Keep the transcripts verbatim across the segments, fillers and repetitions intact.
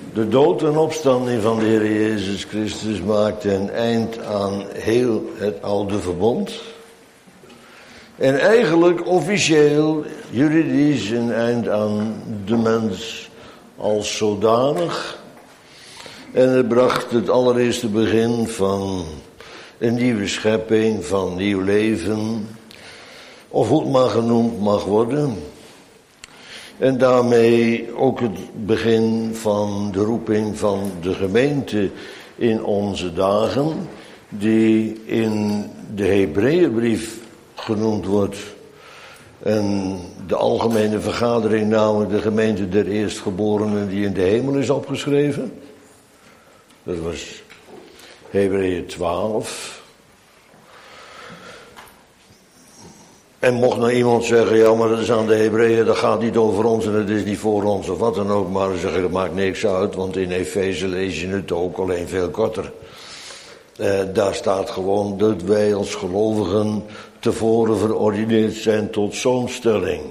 De dood en opstanding van de Heer Jezus Christus maakte een eind aan heel het oude verbond. En eigenlijk officieel, juridisch, een eind aan de mens als zodanig. En het bracht het allereerste begin van een nieuwe schepping, van nieuw leven. Of hoe het maar genoemd mag worden. En daarmee ook het begin van de roeping van de gemeente in onze dagen, die in de Hebreeënbrief genoemd wordt. En de algemene vergadering, namelijk de gemeente der eerstgeborenen die in de hemel is opgeschreven. Dat was Hebreeën twaalf. En mocht nou iemand zeggen, ja, maar dat is aan de Hebreeën, dat gaat niet over ons en het is niet voor ons of wat dan ook. Maar dan zeg ik, dat maakt niks uit, want in Efeze lees je het ook, alleen veel korter. Eh, daar staat gewoon dat wij als gelovigen tevoren verordineerd zijn tot zoonstelling.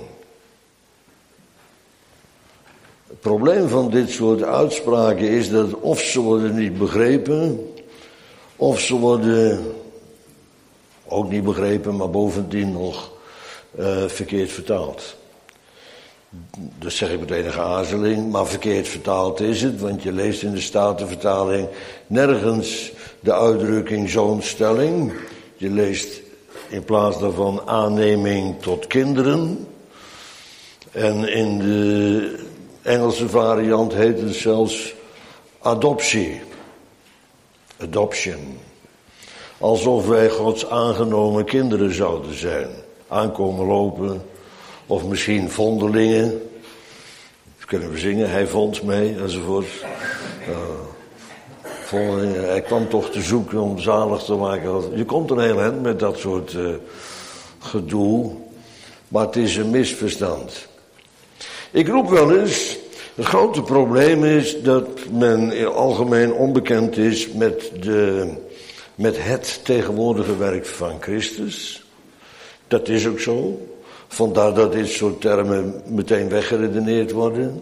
Het probleem van dit soort uitspraken is dat of ze worden niet begrepen, of ze worden ook niet begrepen, maar bovendien nog uh, verkeerd vertaald. Dat zeg ik met enige aarzeling, maar verkeerd vertaald is het, want je leest in de Statenvertaling nergens de uitdrukking zoonstelling. Je leest in plaats daarvan aanneming tot kinderen. En in de Engelse variant heet het zelfs adoptie. Adoption. Alsof wij Gods aangenomen kinderen zouden zijn. Aankomen lopen. Of misschien vondelingen. Dat kunnen we zingen. Hij vond mij enzovoort. Uh, vondelingen. Hij kwam toch te zoeken om zalig te maken. Je komt een heel eind met dat soort uh, gedoe. Maar het is een misverstand. Ik roep wel eens. Het grote probleem is dat men in algemeen onbekend is met de... met het tegenwoordige werk van Christus. Dat is ook zo. Vandaar dat dit soort termen meteen weggeredeneerd worden.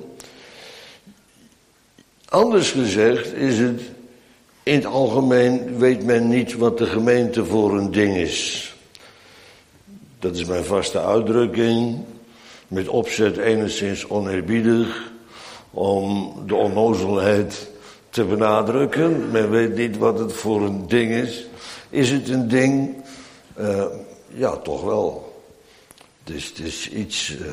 Anders gezegd is het, in het algemeen weet men niet wat de gemeente voor een ding is. Dat is mijn vaste uitdrukking. Met opzet enigszins oneerbiedig. Om de onnozelheid te benadrukken. Men weet niet wat het voor een ding is. Is het een ding? Uh, ja, toch wel. Dus het is iets... Uh,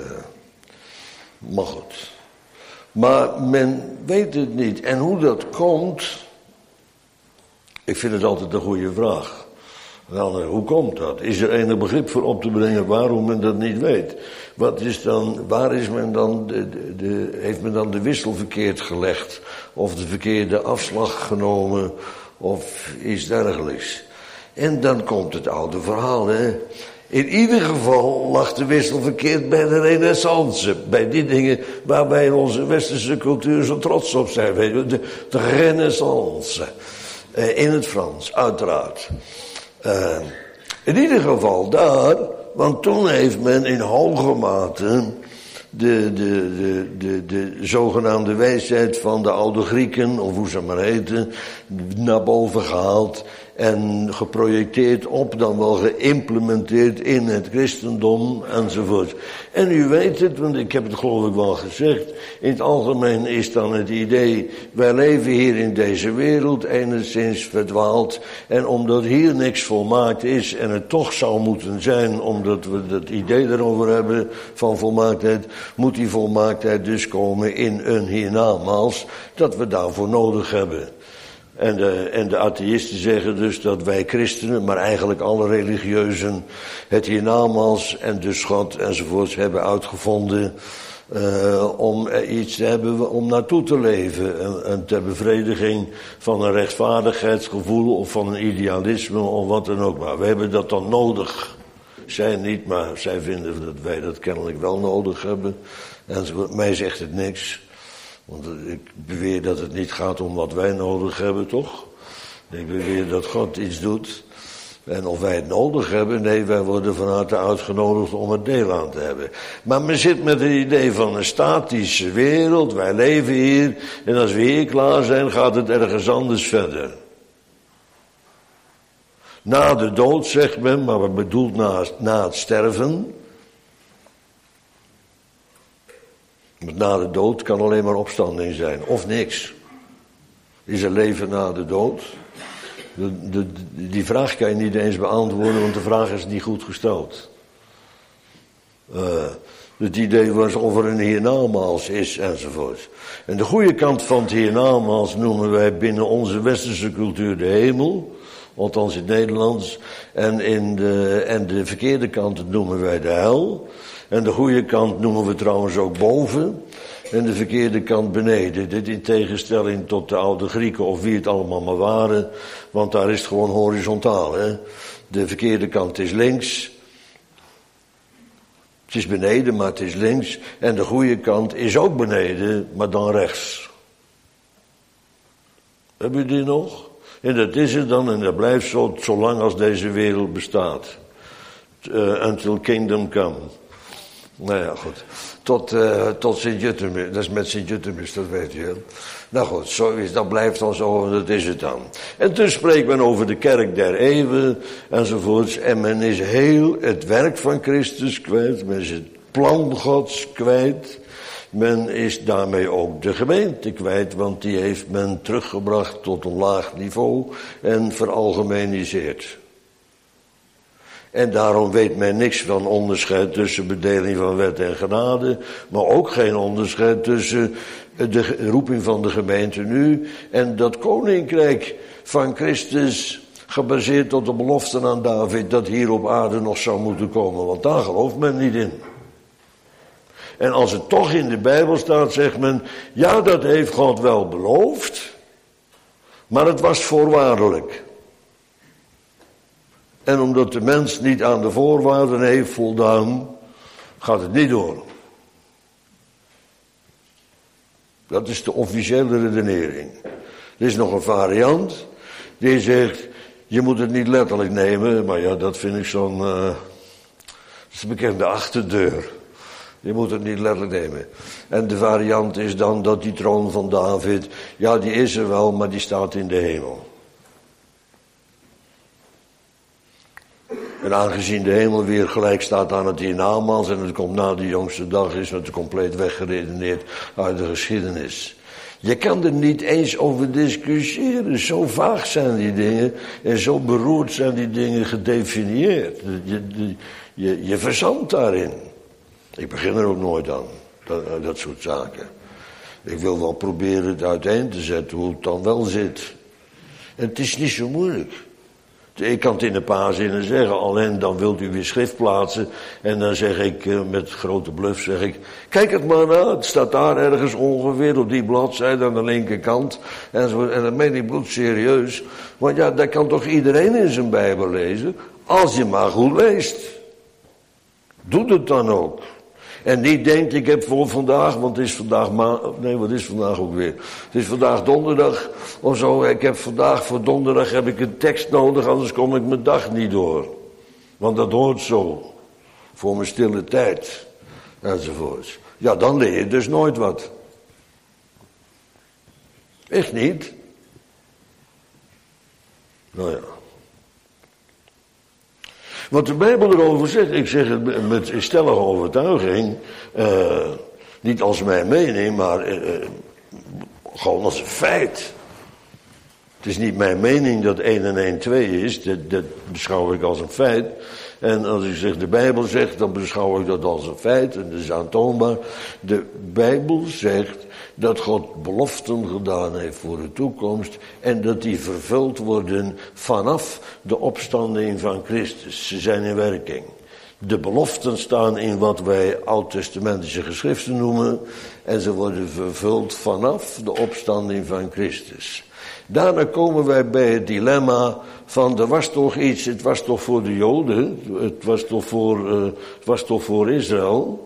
maar goed. Maar men weet het niet. En hoe dat komt... Ik vind het altijd een goede vraag. Wel, hoe komt dat? Is er enig begrip voor op te brengen waarom men dat niet weet? Wat is dan, waar is men dan de, de, de, heeft men dan de wissel verkeerd gelegd? Of de verkeerde afslag genomen? Of iets dergelijks? En dan komt het oude verhaal, hè. In ieder geval lag de wissel verkeerd bij de renaissance. Bij die dingen waar wij in onze westerse cultuur zo trots op zijn. Weet je, de, de renaissance. Uh, in het Frans, uiteraard. Uh, in ieder geval daar, want toen heeft men in hoge mate de, de, de, de, de zogenaamde wijsheid van de oude Grieken, of hoe ze maar heten, naar boven gehaald en geprojecteerd op, dan wel geïmplementeerd in het christendom enzovoort. En u weet het, want ik heb het geloof ik wel gezegd, in het algemeen is dan het idee, wij leven hier in deze wereld enigszins verdwaald, en omdat hier niks volmaakt is en het toch zou moeten zijn, omdat we dat idee erover hebben van volmaaktheid, moet die volmaaktheid dus komen in een hiernamaals, dat we daarvoor nodig hebben. En de, en de atheïsten zeggen dus dat wij christenen, maar eigenlijk alle religieuzen, het hiernamaals en dus God enzovoorts hebben uitgevonden uh, om iets te hebben om naartoe te leven. En, en ter bevrediging van een rechtvaardigheidsgevoel of van een idealisme of wat dan ook. Maar we hebben dat dan nodig. Zij niet, maar zij vinden dat wij dat kennelijk wel nodig hebben. En mij zegt het niks. Want ik beweer dat het niet gaat om wat wij nodig hebben, toch? Ik beweer dat God iets doet. En of wij het nodig hebben, nee, wij worden van harte uitgenodigd om er deel aan te hebben. Maar men zit met het idee van een statische wereld, wij leven hier, en als we hier klaar zijn, gaat het ergens anders verder. Na de dood, zegt men, maar wat bedoelt na, na het sterven? Want na de dood kan alleen maar opstanding zijn, of niks. Is er leven na de dood? De, de, die vraag kan je niet eens beantwoorden, want de vraag is niet goed gesteld. Uh, het idee was of er een hiernamaals is, enzovoort. En de goede kant van het hiernamaals noemen wij binnen onze westerse cultuur de hemel, althans in het Nederlands. En, in de, en de verkeerde kant noemen wij de hel. En de goede kant noemen we trouwens ook boven. En de verkeerde kant beneden. Dit in tegenstelling tot de oude Grieken of wie het allemaal maar waren. Want daar is het gewoon horizontaal. Hè? De verkeerde kant is links. Het is beneden, maar het is links. En de goede kant is ook beneden, maar dan rechts. Heb je die nog? En dat is het dan en dat blijft zo zolang als deze wereld bestaat. Uh, until kingdom come. Nou ja, goed. Tot, uh, tot Sint-Jutemus. Dat is met Sint-Jutemus, dat weet je wel. Nou goed, zo is, dat blijft dan zo, dat is het dan. En toen spreekt men over de kerk der eeuwen, enzovoorts. En men is heel het werk van Christus kwijt. Men is het plan Gods kwijt. Men is daarmee ook de gemeente kwijt, want die heeft men teruggebracht tot een laag niveau en veralgemeniseerd. En daarom weet men niks van onderscheid tussen bedeling van wet en genade, maar ook geen onderscheid tussen de roeping van de gemeente nu en dat koninkrijk van Christus, gebaseerd op de beloften aan David, dat hier op aarde nog zou moeten komen, want daar gelooft men niet in. En als het toch in de Bijbel staat, zegt men, ja, dat heeft God wel beloofd, maar het was voorwaardelijk. En omdat de mens niet aan de voorwaarden heeft voldaan, gaat het niet door. Dat is de officiële redenering. Er is nog een variant, die zegt, je moet het niet letterlijk nemen, maar ja, dat vind ik zo'n, uh, dat is een bekende achterdeur. Je moet het niet letterlijk nemen. En de variant is dan dat die troon van David, ja, die is er wel, maar die staat in de hemel. En aangezien de hemel weer gelijk staat aan het hiernamaals en het komt na de jongste dag, is het compleet weggeredeneerd uit de geschiedenis. Je kan er niet eens over discussiëren. Zo vaag zijn die dingen en zo beroerd zijn die dingen gedefinieerd. Je, je, je, je verzandt daarin. Ik begin er ook nooit aan, dat, dat soort zaken. Ik wil wel proberen het uiteen te zetten hoe het dan wel zit. En het is niet zo moeilijk. Ik kan het in een paar zinnen zeggen, alleen dan wilt u weer schrift plaatsen. En dan zeg ik, met grote bluff zeg ik, kijk het maar na, het staat daar ergens ongeveer op die bladzijde aan de linkerkant. En, zo, en dat meen ik bloedserieus. Want ja, dat kan toch iedereen in zijn Bijbel lezen, als je maar goed leest. Doe het dan ook. En niet denkt, ik heb voor vandaag, want het is vandaag ma- nee, wat is vandaag ook weer? Het is vandaag donderdag of zo. Ik heb vandaag voor donderdag heb ik een tekst nodig, anders kom ik mijn dag niet door. Want dat hoort zo. Voor mijn stille tijd. Enzovoorts. Ja, dan leer je dus nooit wat. Echt niet. Nou ja. Wat de Bijbel erover zegt, ik zeg het met stellige overtuiging, uh, niet als mijn mening, maar uh, gewoon als een feit. Het is niet mijn mening dat één en één twee is, dat, dat beschouw ik als een feit. En als ik zeg de Bijbel zegt, dan beschouw ik dat als een feit, en dat is aantoonbaar. De Bijbel zegt dat God beloften gedaan heeft voor de toekomst en dat die vervuld worden vanaf de opstanding van Christus. Ze zijn in werking. De beloften staan in wat wij oud-testamentische geschriften noemen en ze worden vervuld vanaf de opstanding van Christus. Daarna komen wij bij het dilemma van er was toch iets, het was toch voor de Joden, het was toch voor, uh, het was toch voor Israël.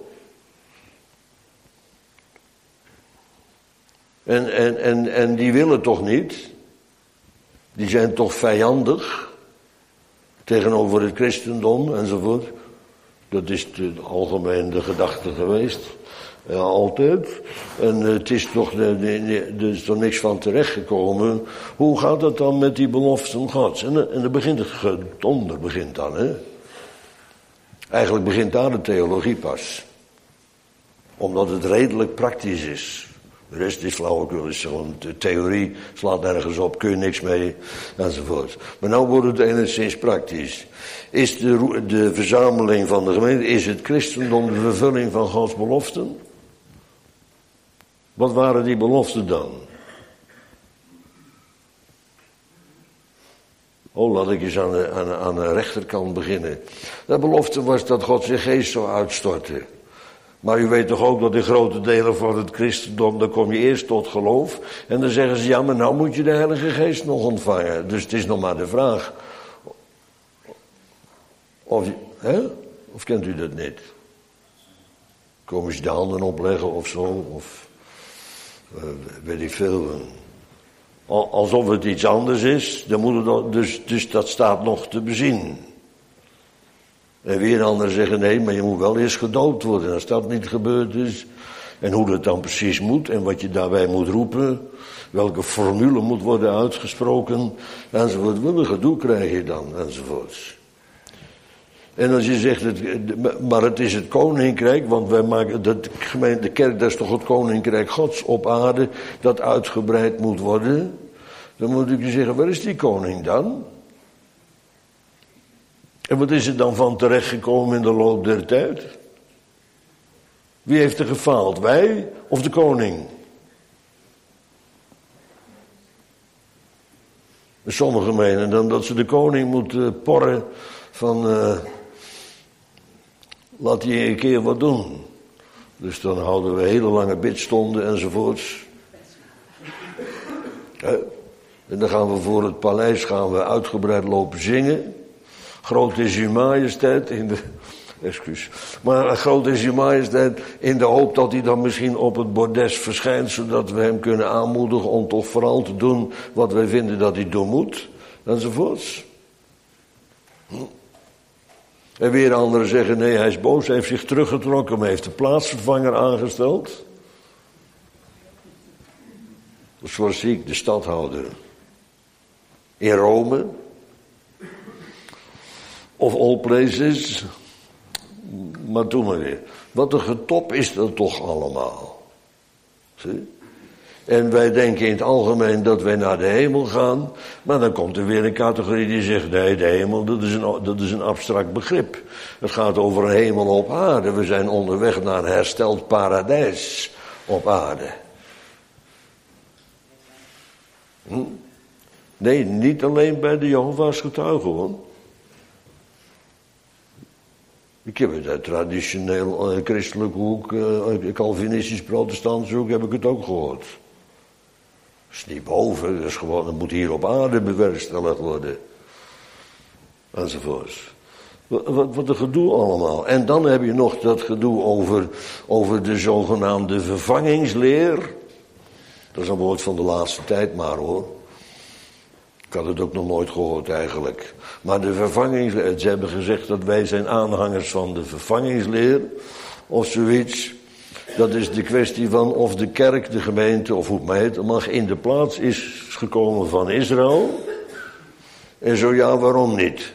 En, en, en, en die willen toch niet? Die zijn toch vijandig? tegenover het christendom enzovoort. Dat is de, algemeen de gedachte geweest. Ja, altijd. En uh, het is toch, de, de, de, er is toch niks van terechtgekomen. Hoe gaat het dan met die beloften Gods? En, en dan begint het gedonder, begint dan, hè. Eigenlijk begint daar de theologie pas. Omdat het redelijk praktisch is. De rest is flauwekul, is gewoon de theorie, slaat nergens op, kun je niks mee, enzovoort. Maar nou wordt het enigszins praktisch. Is de, de verzameling van de gemeente, is het christendom de vervulling van Gods beloften? Wat waren die beloften dan? Oh, laat ik eens aan de, aan, aan de rechterkant beginnen. De belofte was dat God zijn geest zou uitstorten. Maar u weet toch ook dat in grote delen van het christendom, dan kom je eerst tot geloof. En dan zeggen ze, ja, maar nou moet je de Heilige Geest nog ontvangen. Dus het is nog maar de vraag. Of, hè? Of kent u dat niet? Komen ze de handen opleggen of zo? Of, uh, weet ik veel. Alsof het iets anders is. Dan moet het, dus, dus dat staat nog te bezien. En weer anderen zeggen, nee, maar je moet wel eerst gedoopt worden. Als dat niet gebeurd is, en hoe dat dan precies moet, en wat je daarbij moet roepen, welke formule moet worden uitgesproken, enzovoort. Wat een gedoe krijg je dan, enzovoorts. En als je zegt, het, maar het is het koninkrijk, want wij maken, dat gemeente, de kerk, dat is toch het koninkrijk Gods op aarde, dat uitgebreid moet worden. Dan moet ik je zeggen, waar is die koning dan? En wat is er dan van terechtgekomen in de loop der tijd? Wie heeft er gefaald? Wij of de koning? Sommigen menen dan dat ze de koning moeten porren van, uh, laat hij een keer wat doen. Dus dan houden we hele lange bidstonden enzovoorts. Ja. En dan gaan we voor het paleis gaan we uitgebreid lopen zingen. Groot is uw majesteit in de, excuus, maar groot is uw majesteit in de hoop dat hij dan misschien op het bordes verschijnt, zodat we hem kunnen aanmoedigen om toch vooral te doen wat wij vinden dat hij doen moet, enzovoorts. Hm. En weer anderen zeggen, nee, hij is boos, hij heeft zich teruggetrokken, maar heeft de plaatsvervanger aangesteld. Zoals zie ik de stadhouder in Rome. Of all places. Maar doe maar weer. Wat een getop is dat toch allemaal. Zie? En wij denken in het algemeen dat wij naar de hemel gaan. Maar dan komt er weer een categorie die zegt, nee, de hemel, dat is een, dat is een abstract begrip. Het gaat over een hemel op aarde. We zijn onderweg naar een hersteld paradijs op aarde. Hm? Nee, niet alleen bij de Jehovah's getuigen, hoor. Ik heb het uit traditioneel uh, christelijk hoek, uh, Calvinistisch protestantse hoek, heb ik het ook gehoord. Dat is niet boven, dat is gewoon, dat moet hier op aarde bewerkstelligd worden. Enzovoorts. Wat, wat, wat een gedoe allemaal. En dan heb je nog dat gedoe over, over de zogenaamde vervangingsleer. Dat is een woord van de laatste tijd maar, hoor. Ik had het ook nog nooit gehoord eigenlijk. Maar de vervangingsleer, ze hebben gezegd dat wij zijn aanhangers van de vervangingsleer. Of zoiets. Dat is de kwestie van of de kerk, de gemeente, of hoe het maar heet, mag in de plaats is gekomen van Israël. En zo ja, waarom niet?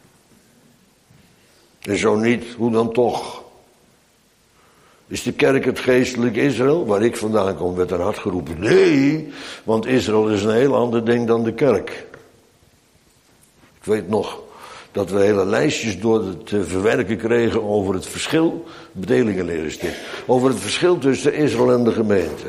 En zo niet, hoe dan toch? Is de kerk het geestelijk Israël? Waar ik vandaan kom werd er hard geroepen. Nee, want Israël is een heel ander ding dan de kerk. Ik weet nog dat we hele lijstjes door te verwerken kregen over het verschil. Bedelingenleer is dit. Over het verschil tussen Israël en de gemeente.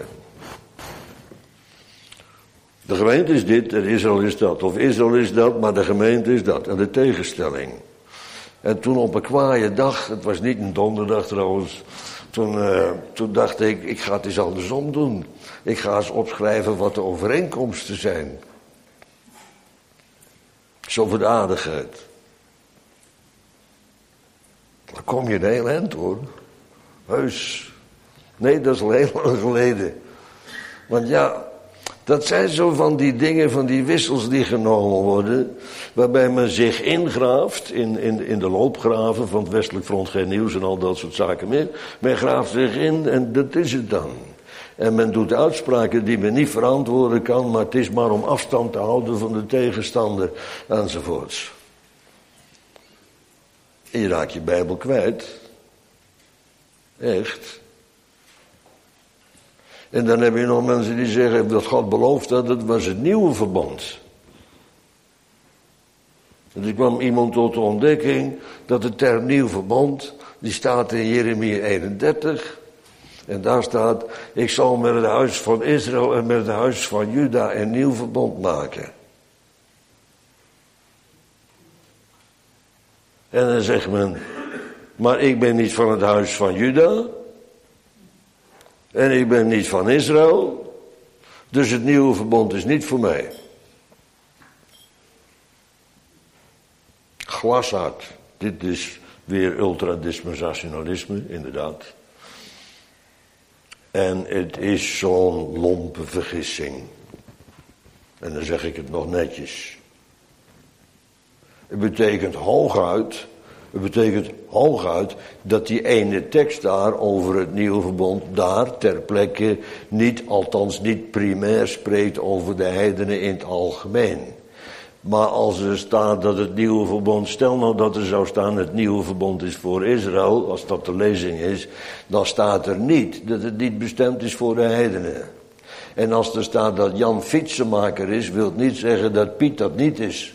De gemeente is dit en Israël is dat. Of Israël is dat, maar de gemeente is dat. En de tegenstelling. En toen op een kwaaie dag, het was niet een donderdag trouwens. Toen, uh, toen dacht ik, ik ga het eens andersom doen. Ik ga eens opschrijven wat de overeenkomsten zijn. Zo voor de aardigheid. Dan kom je een heel eind hoor. Heus. Nee, dat is al heel lang geleden. Want ja, Dat zijn zo van die dingen, van die wissels die genomen worden, waarbij men zich ingraaft in, in, in de loopgraven van het Westelijk Front, geen nieuws en al dat soort zaken meer. Men graaft zich in en dat is het dan. En men doet uitspraken die men niet verantwoorden kan, maar het is maar om afstand te houden van de tegenstander enzovoorts. En je raakt je Bijbel kwijt. Echt. En dan heb je nog mensen die zeggen dat God beloofd had, dat was het nieuwe verbond. En er kwam iemand tot de ontdekking dat de term nieuw verbond, die staat in Jeremia eenendertig. En daar staat, ik zal met het huis van Israël en met het huis van Juda een nieuw verbond maken. En dan zegt men, maar ik ben niet van het huis van Juda. En ik ben niet van Israël. Dus het nieuwe verbond is niet voor mij. Glashard. Dit is weer ultradispensationalisme, inderdaad. En het is zo'n lompe vergissing. En dan zeg ik het nog netjes. Het betekent hooguit, het betekent hooguit dat die ene tekst daar over het nieuwe verbond daar ter plekke niet, althans niet primair spreekt over de heidenen in het algemeen. Maar als er staat dat het nieuwe verbond, stel nou dat er zou staan het nieuwe verbond is voor Israël, als dat de lezing is, dan staat er niet dat het niet bestemd is voor de heidenen. En als er staat dat Jan fietsenmaker is, wil het niet zeggen dat Piet dat niet is.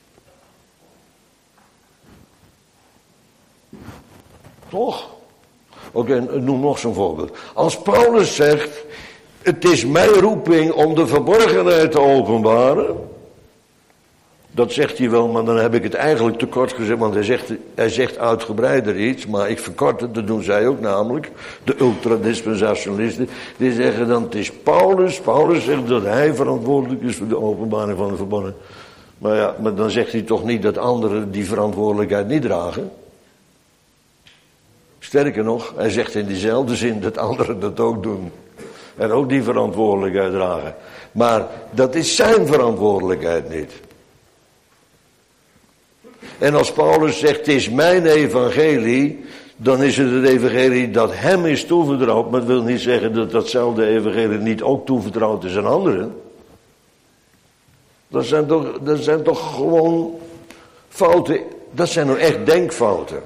Toch? Oké, okay, noem nog zo'n voorbeeld. Als Paulus zegt, het is mijn roeping om de verborgenheid te openbaren. Dat zegt hij wel, maar dan heb ik het eigenlijk te kort gezegd, want hij zegt, hij zegt uitgebreider iets, maar ik verkort het, dat doen zij ook namelijk, de ultradispensationalisten, die zeggen dan, het is Paulus, Paulus zegt dat hij verantwoordelijk is voor de openbaring van de verborgen. Maar ja, maar dan zegt hij toch niet dat anderen die verantwoordelijkheid niet dragen? Sterker nog, hij zegt in diezelfde zin dat anderen dat ook doen. En ook die verantwoordelijkheid dragen. Maar dat is zijn verantwoordelijkheid niet. En als Paulus zegt, het is mijn evangelie, dan is het het evangelie dat hem is toevertrouwd. Maar het wil niet zeggen dat datzelfde evangelie niet ook toevertrouwd is aan anderen. Dat zijn toch, dat zijn toch gewoon fouten, dat zijn nou echt denkfouten.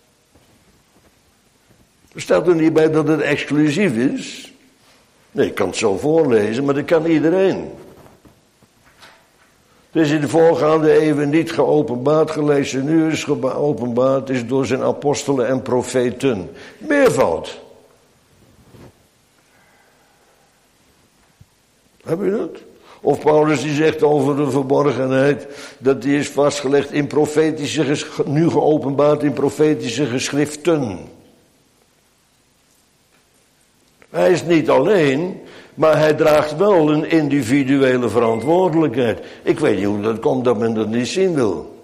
Er staat er niet bij dat het exclusief is. Nee, ik kan het zo voorlezen, maar dat kan iedereen. Het is in de voorgaande eeuwen niet geopenbaard gelezen, nu is het geopenbaard, is door zijn apostelen en profeten. Meervoud. Heb je dat? Of Paulus die zegt over de verborgenheid, dat die is vastgelegd in profetische, nu geopenbaard in profetische geschriften. Hij is niet alleen, maar hij draagt wel een individuele verantwoordelijkheid. Ik weet niet hoe dat komt dat men dat niet zien wil.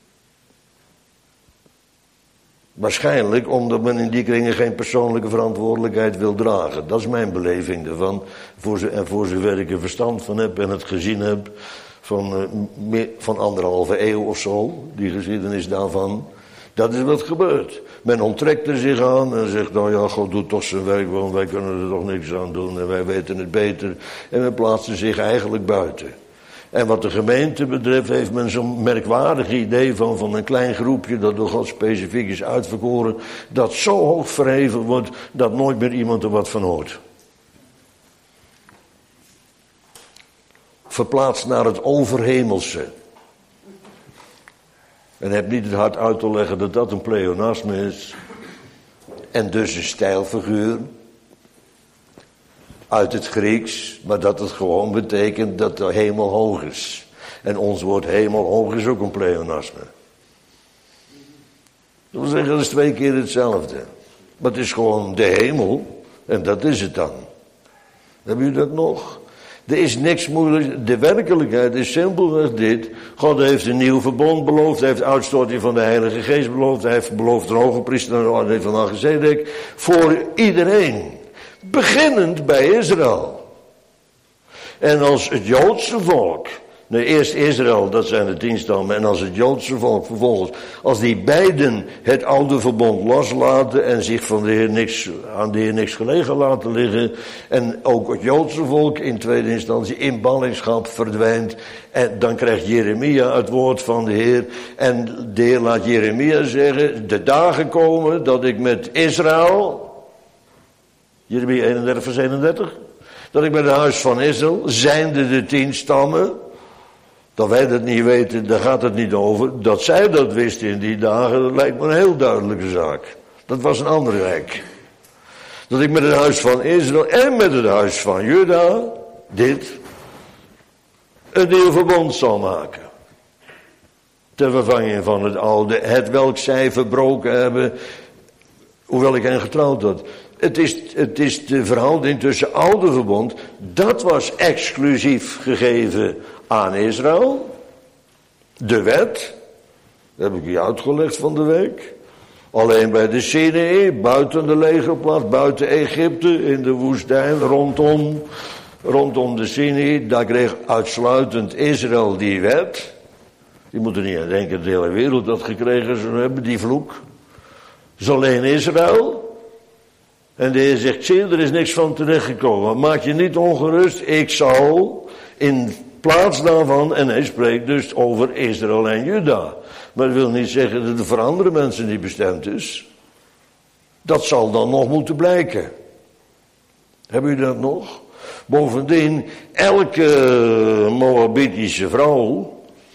Waarschijnlijk omdat men in die kringen geen persoonlijke verantwoordelijkheid wil dragen. Dat is mijn beleving ervan. Voor ze, en voor zover ik er verstand van heb en het gezien heb van, uh, meer, van anderhalve eeuw of zo, die geschiedenis daarvan. Dat is wat gebeurt. Men onttrekt er zich aan en zegt, nou ja, God doet toch zijn werk, want wij kunnen er toch niks aan doen en wij weten het beter. En men plaatst zich eigenlijk buiten. En wat de gemeente betreft heeft men zo'n merkwaardig idee van, van een klein groepje dat door God specifiek is uitverkoren, dat zo hoog verheven wordt dat nooit meer iemand er wat van hoort. Verplaatst naar het overhemelse. En heb niet het hart uit te leggen dat dat een pleonasme is. En dus een stijlfiguur. Uit het Grieks. Maar dat het gewoon betekent dat de hemel hoog is. En ons woord hemel hoog is ook een pleonasme. Dat wil zeggen, dat is twee keer hetzelfde. Maar het is gewoon de hemel. En dat is het dan. Hebben jullie dat nog? Er is niks moeilijks. De werkelijkheid is simpelweg dit. God heeft een nieuw verbond beloofd. Hij heeft uitstorting van de Heilige Geest beloofd. Hij heeft beloofd een hoge priester naar de orde van Melchizedek. Voor iedereen. Beginnend bij Israël. En als het Joodse volk, nee, eerst Israël, dat zijn de tien stammen, en als het Joodse volk vervolgens, als die beiden het oude verbond loslaten en zich van de Heer niks, aan de Heer niks gelegen laten liggen, en ook het Joodse volk in tweede instantie in ballingschap verdwijnt, en dan krijgt Jeremia het woord van de Heer, en de Heer laat Jeremia zeggen, de dagen komen dat ik met Israël, Jeremia eenendertig vers eenendertig, dat ik met het huis van Israël, zijnde de tien stammen, dat wij dat niet weten, daar gaat het niet over. Dat zij dat wisten in die dagen, dat lijkt me een heel duidelijke zaak. Dat was een ander rijk. Dat ik met het huis van Israël en met het huis van Juda, dit, een nieuw verbond zal maken. Ter vervanging van het oude, het welk zij verbroken hebben, hoewel ik hen getrouwd had. Het is, het is de verhouding tussen oude verbond, dat was exclusief gegeven aan Israël. De wet, dat heb ik je uitgelegd van de week. Alleen bij de Sinaï, buiten de legerplaats, buiten Egypte, in de woestijn, rondom, rondom de Sinaï, daar kreeg uitsluitend Israël die wet. Je moet er niet aan denken, de hele wereld dat gekregen zou hebben, die vloek. Dus alleen Israël. En de Heer zegt, zie, er is niks van terechtgekomen. Maak je niet ongerust, ik zal in plaats daarvan, en hij spreekt dus over Israël en Juda. Maar dat wil niet zeggen dat het voor andere mensen niet bestemd is. Dat zal dan nog moeten blijken. Hebben jullie dat nog? Bovendien, elke Moabitische vrouw,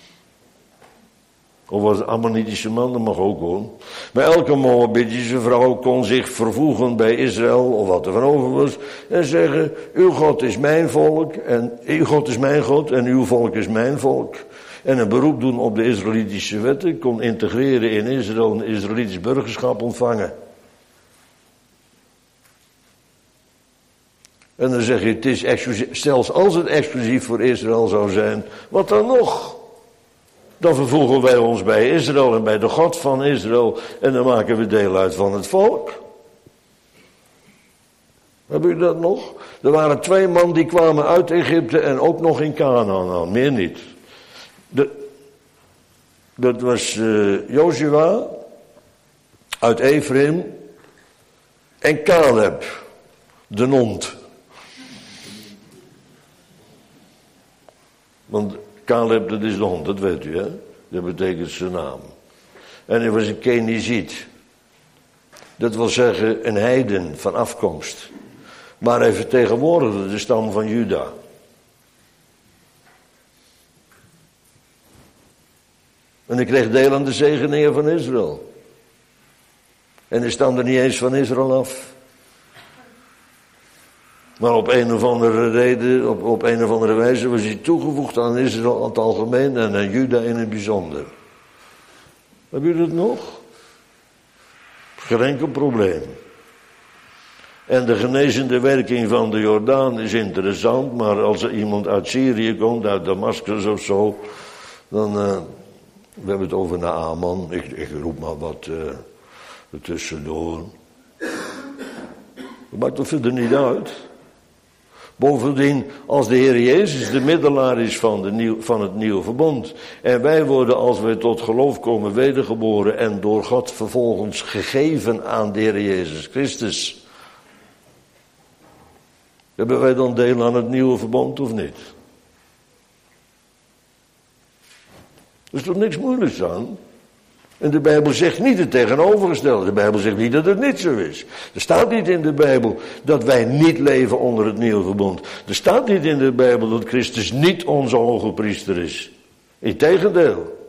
of was het Ammonitische man, dat mag ook hoor. Maar elke Moabitische vrouw kon zich vervoegen bij Israël, of wat er van over was, en zeggen, uw God is mijn volk, en uw God is mijn God, en uw volk is mijn volk. En een beroep doen op de Israëlitische wetten, kon integreren in Israël, een Israëlitisch burgerschap ontvangen. En dan zeg je, het is exclusief, zelfs als het exclusief voor Israël zou zijn, wat dan nog? Dan vervoegen wij ons bij Israël en bij de God van Israël. En dan maken we deel uit van het volk. Hebben jullie dat nog? Er waren twee man die kwamen uit Egypte en ook nog in Canaan aan. Meer niet. De, dat was uh, Jozua uit Ephraim en Caleb, de Nont. Want Caleb, dat is de hond, dat weet u, hè? Dat betekent zijn naam. En hij was een Keniziet. Dat wil zeggen een heiden van afkomst. Maar hij vertegenwoordigde de stam van Juda. En hij kreeg deel aan de zegeningen van Israël. En hij stamde niet eens van Israël af. Maar op een of andere reden, op, op een of andere wijze was hij toegevoegd aan Israël in het algemeen en aan Juda in het bijzonder. Hebben jullie dat nog? Geen enkel probleem. En de genezende werking van de Jordaan is interessant, maar als er iemand uit Syrië komt, uit Damascus of zo, dan, uh, we hebben het over Naaman, ik, ik roep maar wat uh, ertussendoor. Dat maakt toch verder niet uit. Bovendien, als de Heer Jezus de middelaar is van, de nieuw, van het nieuwe verbond. En wij worden, als wij tot geloof komen, wedergeboren en door God vervolgens gegeven aan de Heer Jezus Christus. Hebben wij dan deel aan het nieuwe verbond of niet? Er is toch niks moeilijks aan? En de Bijbel zegt niet het tegenovergestelde. De Bijbel zegt niet dat het niet zo is. Er staat niet in de Bijbel dat wij niet leven onder het nieuwe verbond. Er staat niet in de Bijbel dat Christus niet onze hoge priester is. Integendeel.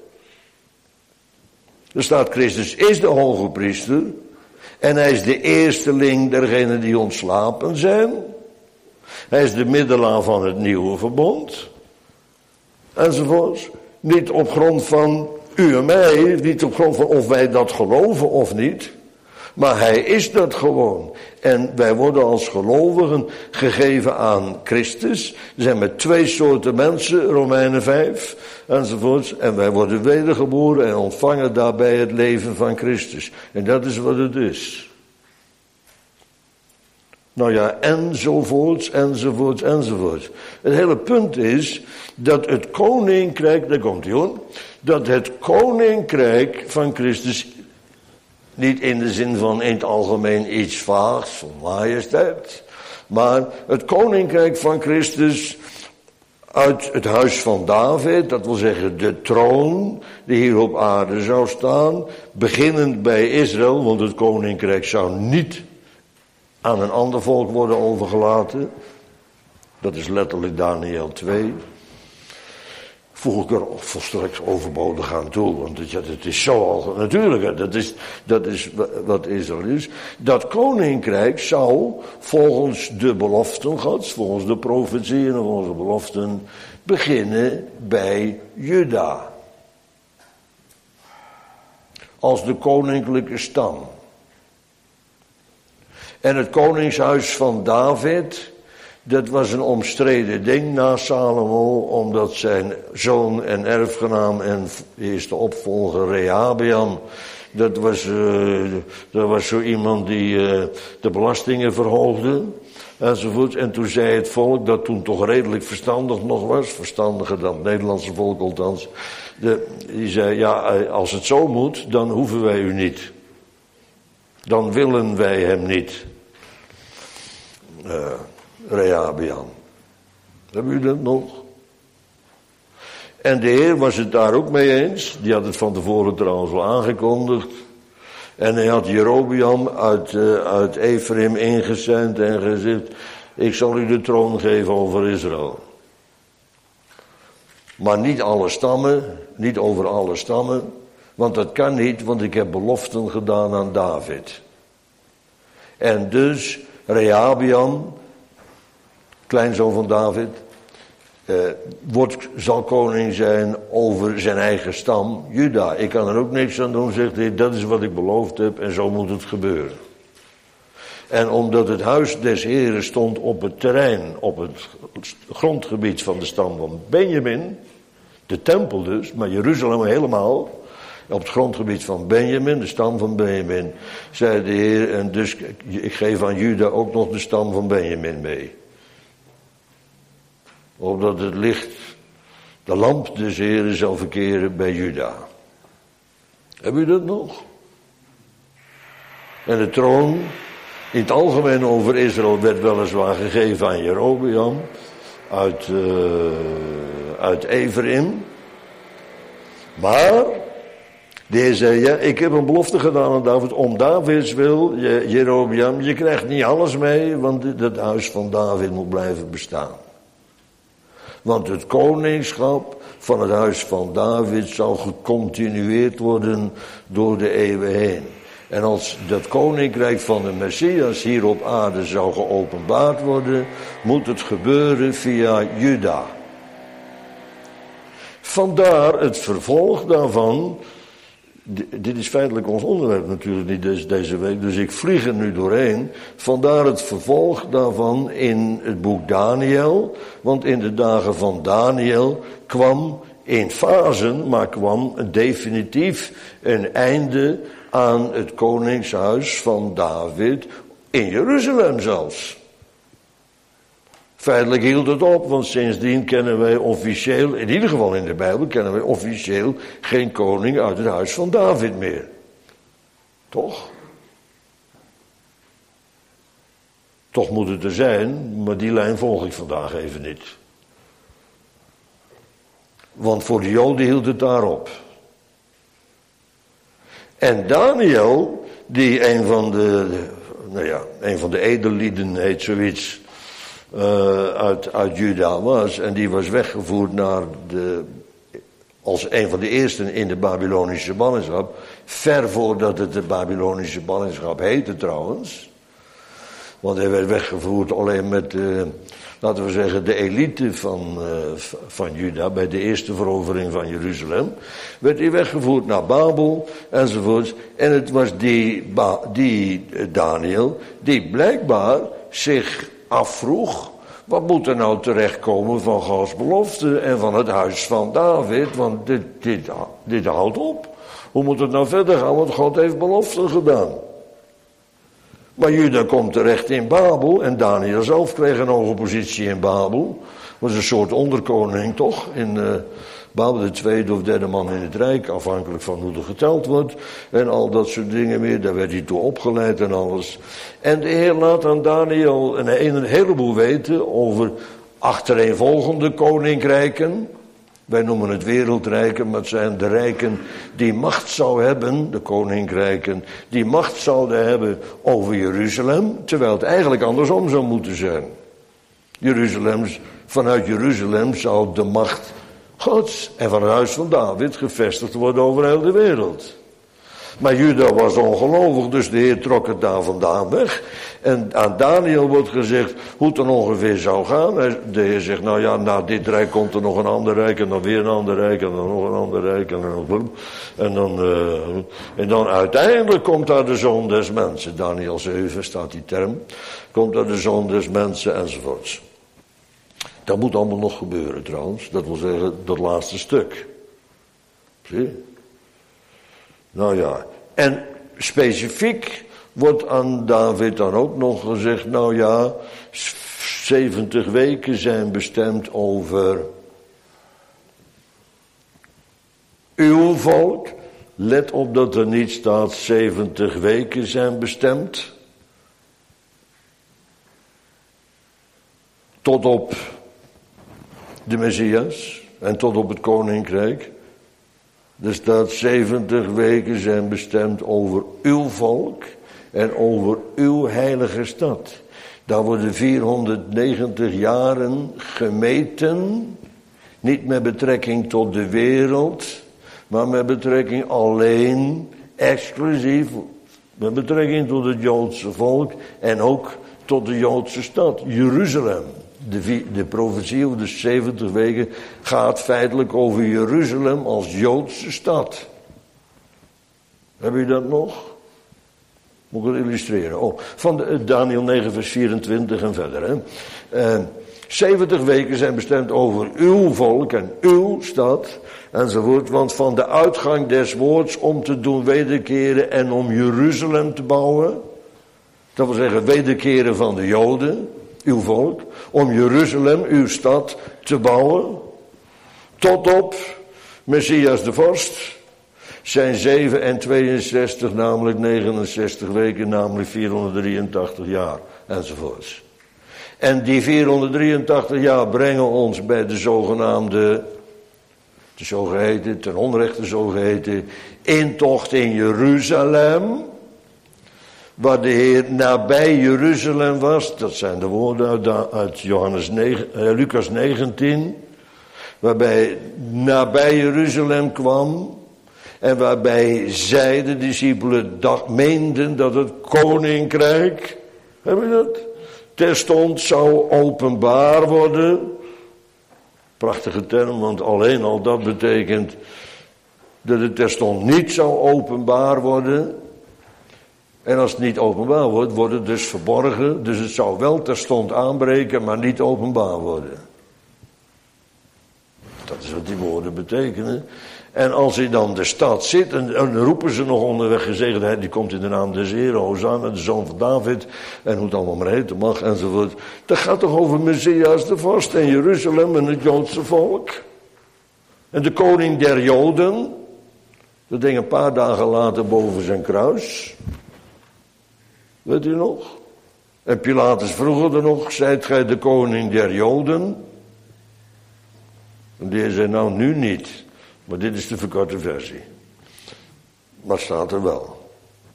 Er staat Christus is de hoge priester. En hij is de eersteling dergenen die ontslapen zijn. Hij is de middelaar van het nieuwe verbond. Enzovoorts. Niet op grond van u en mij, niet op grond van of wij dat geloven of niet. Maar hij is dat gewoon. En wij worden als gelovigen gegeven aan Christus. Er zijn maar twee soorten mensen, Romeinen vijf, enzovoorts. En wij worden wedergeboren en ontvangen daarbij het leven van Christus. En dat is wat het is. Nou ja, enzovoorts, enzovoorts, enzovoorts. Het hele punt is dat het koninkrijk, daar komt hij hoor, dat het koninkrijk van Christus, niet in de zin van in het algemeen iets vaags, van majesteit, maar het koninkrijk van Christus uit het huis van David, dat wil zeggen de troon die hier op aarde zou staan, beginnend bij Israël, want het koninkrijk zou niet aan een ander volk worden overgelaten. Dat is letterlijk Daniel twee. Voeg ik er volstrekt overbodig aan toe, want het, ja, het is zo al natuurlijk, dat is, dat is wat Israël is. Dat koninkrijk zou volgens de beloften Gods, volgens de profetieën en volgens de beloften, beginnen bij Juda. Als de koninklijke stam. En het koningshuis van David, dat was een omstreden ding na Salomo, omdat zijn zoon en erfgenaam en eerste opvolger Rehabeam, dat was, uh, dat was zo iemand die uh, de belastingen verhoogde, enzovoort. En toen zei het volk, dat toen toch redelijk verstandig nog was, verstandiger dan het Nederlandse volk althans, de, die zei, ja, als het zo moet, dan hoeven wij u niet. Dan willen wij hem niet. Uh, Rehabeam. Hebben jullie dat nog? En de Heer was het daar ook mee eens. Die had het van tevoren trouwens al aangekondigd. En hij had Jerobeam uit, uh, uit Ephraim ingezend en gezegd, ik zal u de troon geven over Israël. Maar niet alle stammen, niet over alle stammen. Want dat kan niet, want ik heb beloften gedaan aan David. En dus Rehabeam, kleinzoon van David, eh, wordt, zal koning zijn over zijn eigen stam, Juda. Ik kan er ook niks aan doen, zegt hij, dat is wat ik beloofd heb en zo moet het gebeuren. En omdat het huis des Heren stond op het terrein, op het grondgebied van de stam van Benjamin, de tempel dus, maar Jeruzalem helemaal, op het grondgebied van Benjamin, de stam van Benjamin, zei de Heer, en dus ik geef aan Juda ook nog de stam van Benjamin mee. Opdat het licht, de lamp des Heren zal verkeren bij Juda. Hebben u dat nog? En de troon, in het algemeen over Israël, werd weliswaar gegeven aan Jerobeam, uit, uh, uit Ephraim. Maar de Heer zei, ja, ik heb een belofte gedaan aan David, om Davids wil, Jerobeam, je krijgt niet alles mee, want het huis van David moet blijven bestaan. Want het koningschap van het huis van David zou gecontinueerd worden door de eeuwen heen. En als dat koninkrijk van de Messias hier op aarde zou geopenbaard worden, moet het gebeuren via Juda. Vandaar het vervolg daarvan. Dit is feitelijk ons onderwerp natuurlijk niet deze, deze week, dus ik vlieg er nu doorheen. Vandaar het vervolg daarvan in het boek Daniel. Want in de dagen van Daniel kwam in fasen, maar kwam definitief een einde aan het koningshuis van David in Jeruzalem zelfs. Feitelijk hield het op, want sindsdien kennen wij officieel, in ieder geval in de Bijbel, kennen wij officieel geen koning uit het huis van David meer. Toch? Toch moet het er zijn, maar die lijn volg ik vandaag even niet. Want voor de Joden hield het daarop. En Daniel, die een van de, nou ja, een van de edellieden heet zoiets, Uh, uit, uit Juda was, en die was weggevoerd naar de, als een van de eersten in de Babylonische ballingschap, ver voordat het de Babylonische ballingschap heette trouwens, want hij werd weggevoerd alleen met de, laten we zeggen, de elite van, uh, van Juda, bij de eerste verovering van Jeruzalem, werd hij weggevoerd naar Babel, enzovoorts, en het was die, ba, die Daniel, die blijkbaar zich afvroeg, wat moet er nou terechtkomen van Gods belofte en van het huis van David, want dit, dit, dit houdt op. Hoe moet het nou verder gaan, want God heeft beloften gedaan. Maar Juda komt terecht in Babel en Daniel zelf kreeg een hoge positie in Babel. Was een soort onderkoning toch, in uh, Babel, de tweede of derde man in het rijk, afhankelijk van hoe er geteld wordt. En al dat soort dingen meer, daar werd hij toe opgeleid en alles. En de Heer laat aan Daniel een, een heleboel weten over achtereenvolgende koninkrijken. Wij noemen het wereldrijken, maar het zijn de rijken die macht zou hebben, de koninkrijken, die macht zouden hebben over Jeruzalem, terwijl het eigenlijk andersom zou moeten zijn. Jeruzalem, vanuit Jeruzalem zou de macht Gods en van het huis van David gevestigd worden over heel de wereld. Maar Juda was ongelovig, dus de Heer trok het daar vandaan weg. En aan Daniel wordt gezegd hoe het dan ongeveer zou gaan. De Heer zegt, nou ja, na dit rijk komt er nog een ander rijk en dan weer een ander rijk en dan nog een ander rijk. En dan, en dan, uh, en dan uiteindelijk komt daar de zoon des mensen. Daniel zeven staat die term. Komt daar de zoon des mensen enzovoorts. Dat moet allemaal nog gebeuren trouwens. Dat wil zeggen, dat laatste stuk. Zie? Nou ja, en specifiek wordt aan David dan ook nog gezegd, nou ja, zeventig weken zijn bestemd over uw volk. Let op dat er niet staat zeventig weken zijn bestemd. Tot op de Messias en tot op het koninkrijk. Er staat zeventig weken zijn bestemd over uw volk en over uw heilige stad. Daar worden vierhonderdnegentig jaren gemeten, niet met betrekking tot de wereld, maar met betrekking alleen, exclusief, met betrekking tot het Joodse volk en ook tot de Joodse stad, Jeruzalem. De, de profetie over de zeventig weken gaat feitelijk over Jeruzalem als Joodse stad. Heb je dat nog? Moet ik het illustreren? Oh, van de, Daniel negen vers vierentwintig en verder. Hè. Uh, zeventig weken zijn bestemd over uw volk en uw stad enzovoort. Want van de uitgang des woords om te doen wederkeren en om Jeruzalem te bouwen. Dat wil zeggen wederkeren van de Joden. Uw volk, om Jeruzalem, uw stad, te bouwen, tot op Messias de vorst, zijn zeven en tweeënzestig, namelijk negenenzestig weken, namelijk vierhonderddrieëntachtig jaar, enzovoorts. En die vierhonderddrieëntachtig jaar brengen ons bij de zogenaamde, de zogeheten, ten onrechte zogeheten, intocht in Jeruzalem, waar de Heer nabij Jeruzalem was, dat zijn de woorden uit, uit Johannes negen, uh, Lucas negentien, waarbij nabij Jeruzalem kwam en waarbij zij, de discipelen, dacht, meenden dat het koninkrijk, heb je dat, terstond zou openbaar worden. Prachtige term, want alleen al dat betekent dat het terstond niet zou openbaar worden. En als het niet openbaar wordt, wordt het dus verborgen. Dus het zou wel terstond aanbreken, maar niet openbaar worden. Dat is wat die woorden betekenen. En als hij dan de stad zit, en, en roepen ze nog onderweg gezegend, die komt in de naam des Heeren, Hosanna, de zoon van David, en hoe het allemaal maar heten mag, enzovoort. Dat gaat toch over Messias de vorst en Jeruzalem en het Joodse volk. En de koning der Joden, dat ding een paar dagen later boven zijn kruis. Weet u nog? En Pilatus vroeg er nog, zijt gij de koning der Joden? En die zei, nou nu niet. Maar dit is de verkorte versie. Maar staat er wel.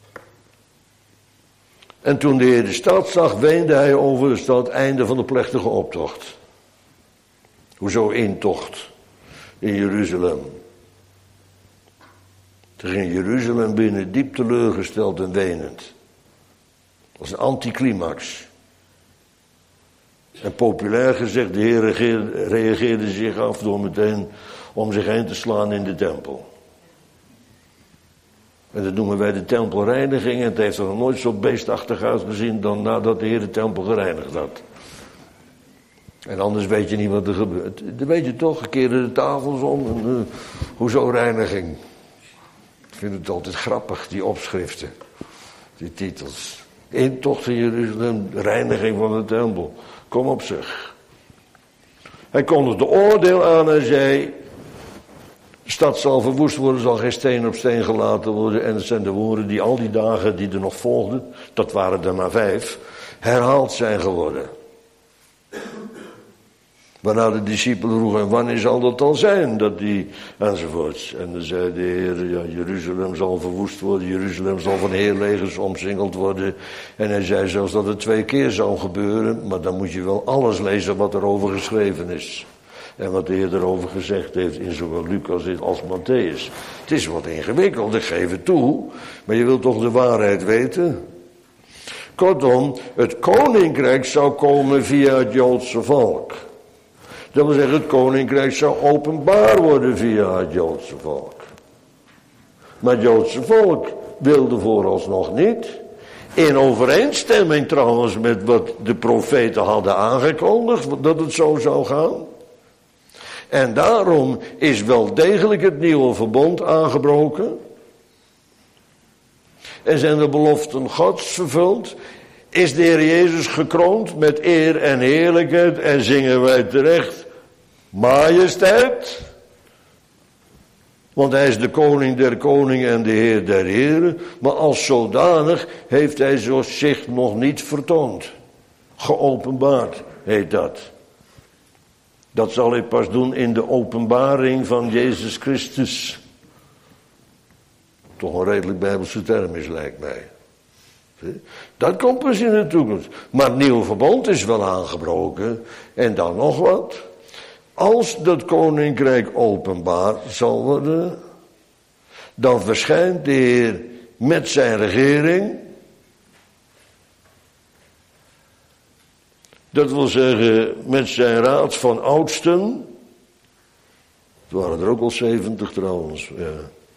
En toen de Heer de stad zag, weende hij over de stad, einde van de plechtige optocht. Hoezo intocht in Jeruzalem? Toen ging Jeruzalem binnen, diep teleurgesteld en wenend. Dat is een anticlimax. En populair gezegd, de Heer reageerde, reageerde zich af door meteen om zich heen te slaan in de tempel. En dat noemen wij de tempelreiniging. En het heeft er nog nooit zo beestachtig uitgezien dan nadat de Heer de tempel gereinigd had. En anders weet je niet wat er gebeurt. Dan weet je toch, een keer de tafels om. En, uh, hoezo reiniging? Ik vind het altijd grappig, die opschriften. Die titels. Intocht in Jeruzalem, reiniging van de tempel. Kom op zeg. Hij kondigde oordeel aan en zei, de stad zal verwoest worden, zal geen steen op steen gelaten worden. En het zijn de woorden die al die dagen die er nog volgden, dat waren er maar vijf, herhaald zijn geworden. Waarna de discipelen vroegen, wanneer zal dat dan zijn, dat die, enzovoorts. En dan zei de Heer, ja, Jeruzalem zal verwoest worden, Jeruzalem zal van heerlegers omsingeld worden. En hij zei zelfs dat het twee keer zou gebeuren, maar dan moet je wel alles lezen wat erover geschreven is. En wat de Heer erover gezegd heeft in zowel Lucas als Matthäus. Het is wat ingewikkeld, ik geef het toe, maar je wilt toch de waarheid weten? Kortom, het koninkrijk zou komen via het Joodse volk. Dat wil zeggen, het koninkrijk zou openbaar worden via het Joodse volk. Maar het Joodse volk wilde vooralsnog niet. In overeenstemming trouwens met wat de profeten hadden aangekondigd, dat het zo zou gaan. En daarom is wel degelijk het nieuwe verbond aangebroken. En zijn de beloften Gods vervuld. Is de Heer Jezus gekroond met eer en heerlijkheid en zingen wij terecht majesteit. Want hij is de koning der koningen en de Heer der heren. Maar als zodanig heeft hij zich nog niet vertoond. Geopenbaard heet dat. Dat zal hij pas doen in de openbaring van Jezus Christus. Toch een redelijk Bijbelse term is, lijkt mij. Dat komt pas in de toekomst. Maar het nieuwe verbond is wel aangebroken. En dan nog wat. Als dat koninkrijk openbaar zal worden, dan verschijnt de Heer met zijn regering. Dat wil zeggen met zijn raad van oudsten. Het waren er ook al zeventig trouwens. Ja.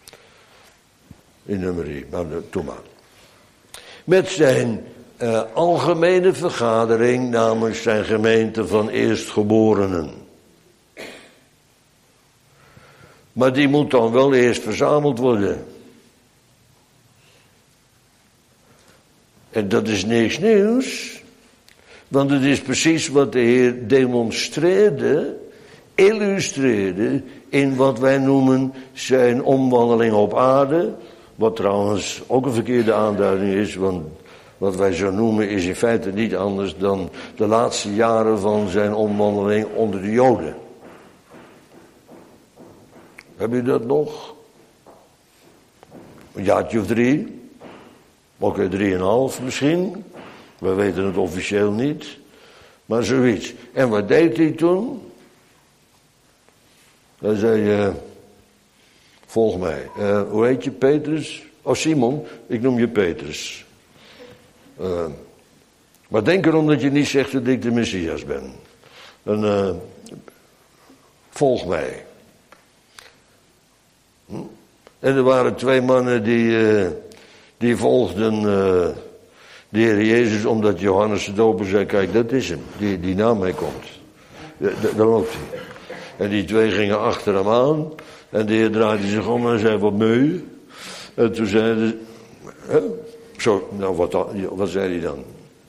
In nummerie, maar toen maar. Met zijn uh, algemene vergadering namens zijn gemeente van eerstgeborenen. Maar die moet dan wel eerst verzameld worden. En dat is niks nieuws. Want het is precies wat de Heer demonstreerde, illustreerde in wat wij noemen zijn omwandeling op aarde. Wat trouwens ook een verkeerde aanduiding is, want wat wij zo noemen is in feite niet anders dan de laatste jaren van zijn omwandeling onder de Joden. Heb je dat nog? Een jaartje of drie? Ook okay, drieënhalf misschien? We weten het officieel niet. Maar zoiets. En wat deed hij toen? Hij zei, uh, volg mij. Uh, hoe heet je, Petrus? Oh, Simon, ik noem je Petrus. Uh, maar denk erom dat je niet zegt dat ik de Messias ben. En, uh, volg mij. Hm? En er waren twee mannen die, uh, die volgden uh, de Heer Jezus, omdat Johannes de Doper zei, kijk, dat is hem, die, die na mij komt. Daar loopt hij. En die twee gingen achter hem aan. En de Heer draaide zich om en zei, wat meu. En toen zeiden ze, hè? Zo, nou wat, wat zei hij dan?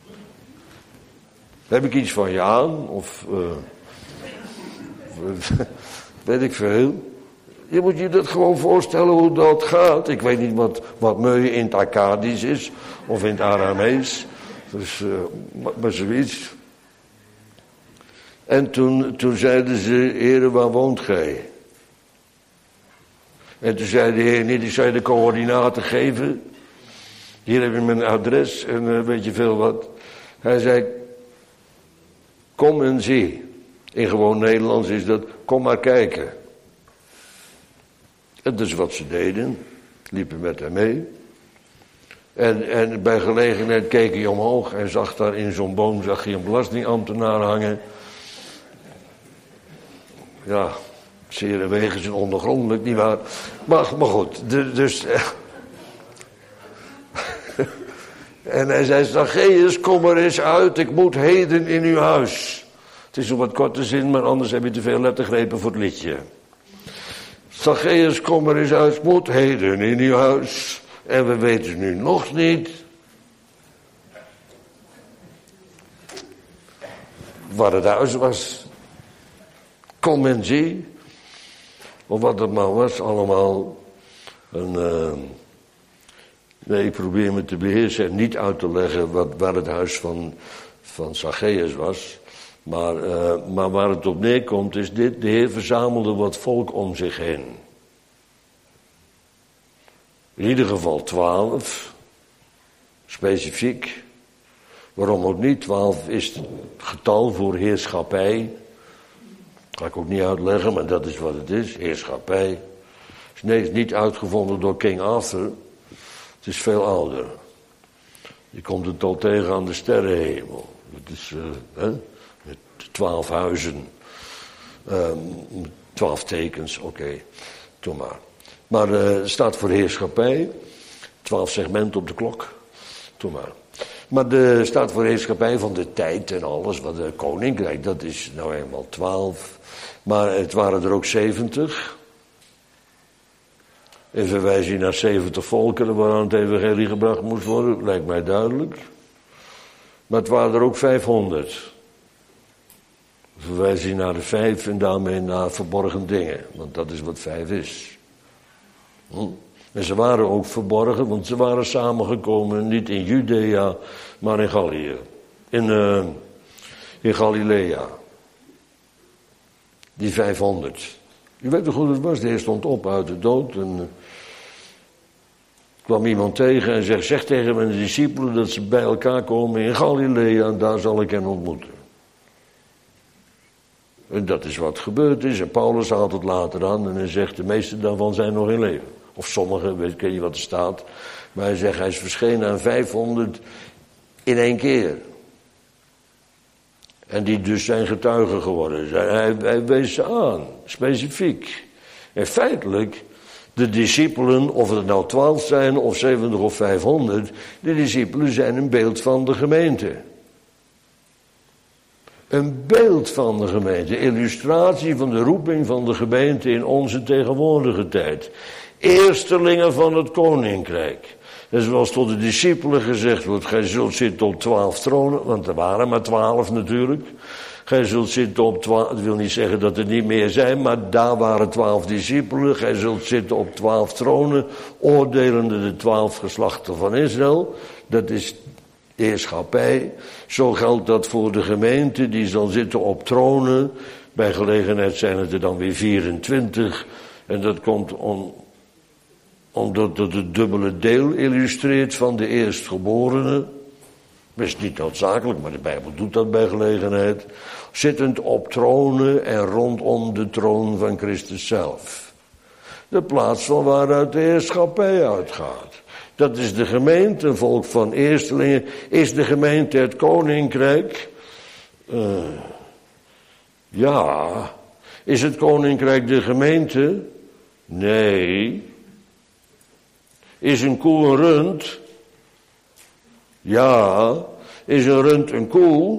Heb ik iets van je aan? Of, uh, weet ik veel. Je moet je dat gewoon voorstellen hoe dat gaat. Ik weet niet wat, wat meu in het Akkadisch is. Of in het Aramees. Dus, uh, maar, maar zoiets. En toen, toen zeiden ze, Heere, waar woont gij? En toen zei de Heer niet, ik zou je de coördinaten geven. Hier heb je mijn adres en uh, weet je veel wat. Hij zei, kom en zie. In gewoon Nederlands is dat, kom maar kijken. En dat is wat ze deden. Liepen met hem mee. En, en bij gelegenheid keek hij omhoog en zag daar in zo'n boom, zag hij een belastingambtenaar hangen. Ja, zeer wegens en ondergrondelijk, nietwaar. Maar, maar goed, dus... En hij zei, Zacchaeus, kom er eens uit, ik moet heden in uw huis. Het is een wat korte zin, maar anders heb je te veel lettergrepen voor het liedje. Zacchaeus, kom er eens uit, ik moet heden in uw huis. En we weten nu nog niet waar het huis was. Kon men zien. Of wat het maar was, allemaal. En, uh, nee, ik probeer me te beheersen en niet uit te leggen wat, waar het huis van, van Zacchaeus was. Maar, uh, maar waar het op neerkomt is dit: de Heer verzamelde wat volk om zich heen. In ieder geval twaalf, specifiek. Waarom ook niet? Twaalf is het getal voor heerschappij. Ga ik ook niet uitleggen, maar dat is wat het is, heerschappij. Nee, het is niet uitgevonden door King Arthur. Het is veel ouder. Je komt het al tegen aan de sterrenhemel. Het is, uh, hè, met twaalf huizen. Um, twaalf tekens, oké. Okay. Doe maar. Maar uh, het staat voor heerschappij. Twaalf segmenten op de klok. Doe maar. Maar de staat voor heerschappij van de tijd en alles. Wat de koninkrijk, dat is nou eenmaal twaalf. Maar het waren er ook zeventig. In verwijzing naar zeventig volkeren waaraan het evangelie gebracht moest worden. Lijkt mij duidelijk. Maar het waren er ook vijfhonderd. Verwijzing naar de vijf en daarmee naar verborgen dingen. Want dat is wat vijf is. Hm? En ze waren ook verborgen, want ze waren samengekomen niet in Judea, maar in Gallië. In, uh, in Galilea. Die vijfhonderd. Je weet toch hoe het was? De Heer stond op uit de dood en uh, kwam iemand tegen en zegt, zeg tegen mijn discipelen dat ze bij elkaar komen in Galilea en daar zal ik hen ontmoeten. En dat is wat gebeurd is. En Paulus haalt het later aan en hij zegt, de meeste daarvan zijn nog in leven. Of sommigen, weet ik niet wat er staat. Maar hij zegt, hij is verschenen aan vijfhonderd in één keer. En die dus zijn getuigen geworden. Hij, hij wees ze aan, specifiek. En feitelijk, de discipelen, of het nou twaalf zijn, of zeventig of vijfhonderd, de discipelen zijn een beeld van de gemeente. Een beeld van de gemeente, illustratie van de roeping van de gemeente in onze tegenwoordige tijd. Eerstelingen van het koninkrijk. En zoals tot de discipelen gezegd wordt, gij zult zitten op twaalf tronen, want er waren maar twaalf natuurlijk. Gij zult zitten op twaalf, dat wil niet zeggen dat er niet meer zijn, maar daar waren twaalf discipelen. Gij zult zitten op twaalf tronen, oordelende de twaalf geslachten van Israël. Dat is heerschappij. Zo geldt dat voor de gemeente, die zal zitten op tronen. Bij gelegenheid zijn het er dan weer vierentwintig. En dat komt om, omdat het het dubbele deel illustreert van de eerstgeborene. Dat is niet noodzakelijk, maar de Bijbel doet dat bij gelegenheid. Zittend op tronen en rondom de troon van Christus zelf. De plaats van waaruit de heerschappij uitgaat. Dat is de gemeente, een volk van eerstelingen. Is de gemeente het koninkrijk? Uh, ja. Is het koninkrijk de gemeente? Nee. Is een koe een rund? Ja. Is een rund een koe?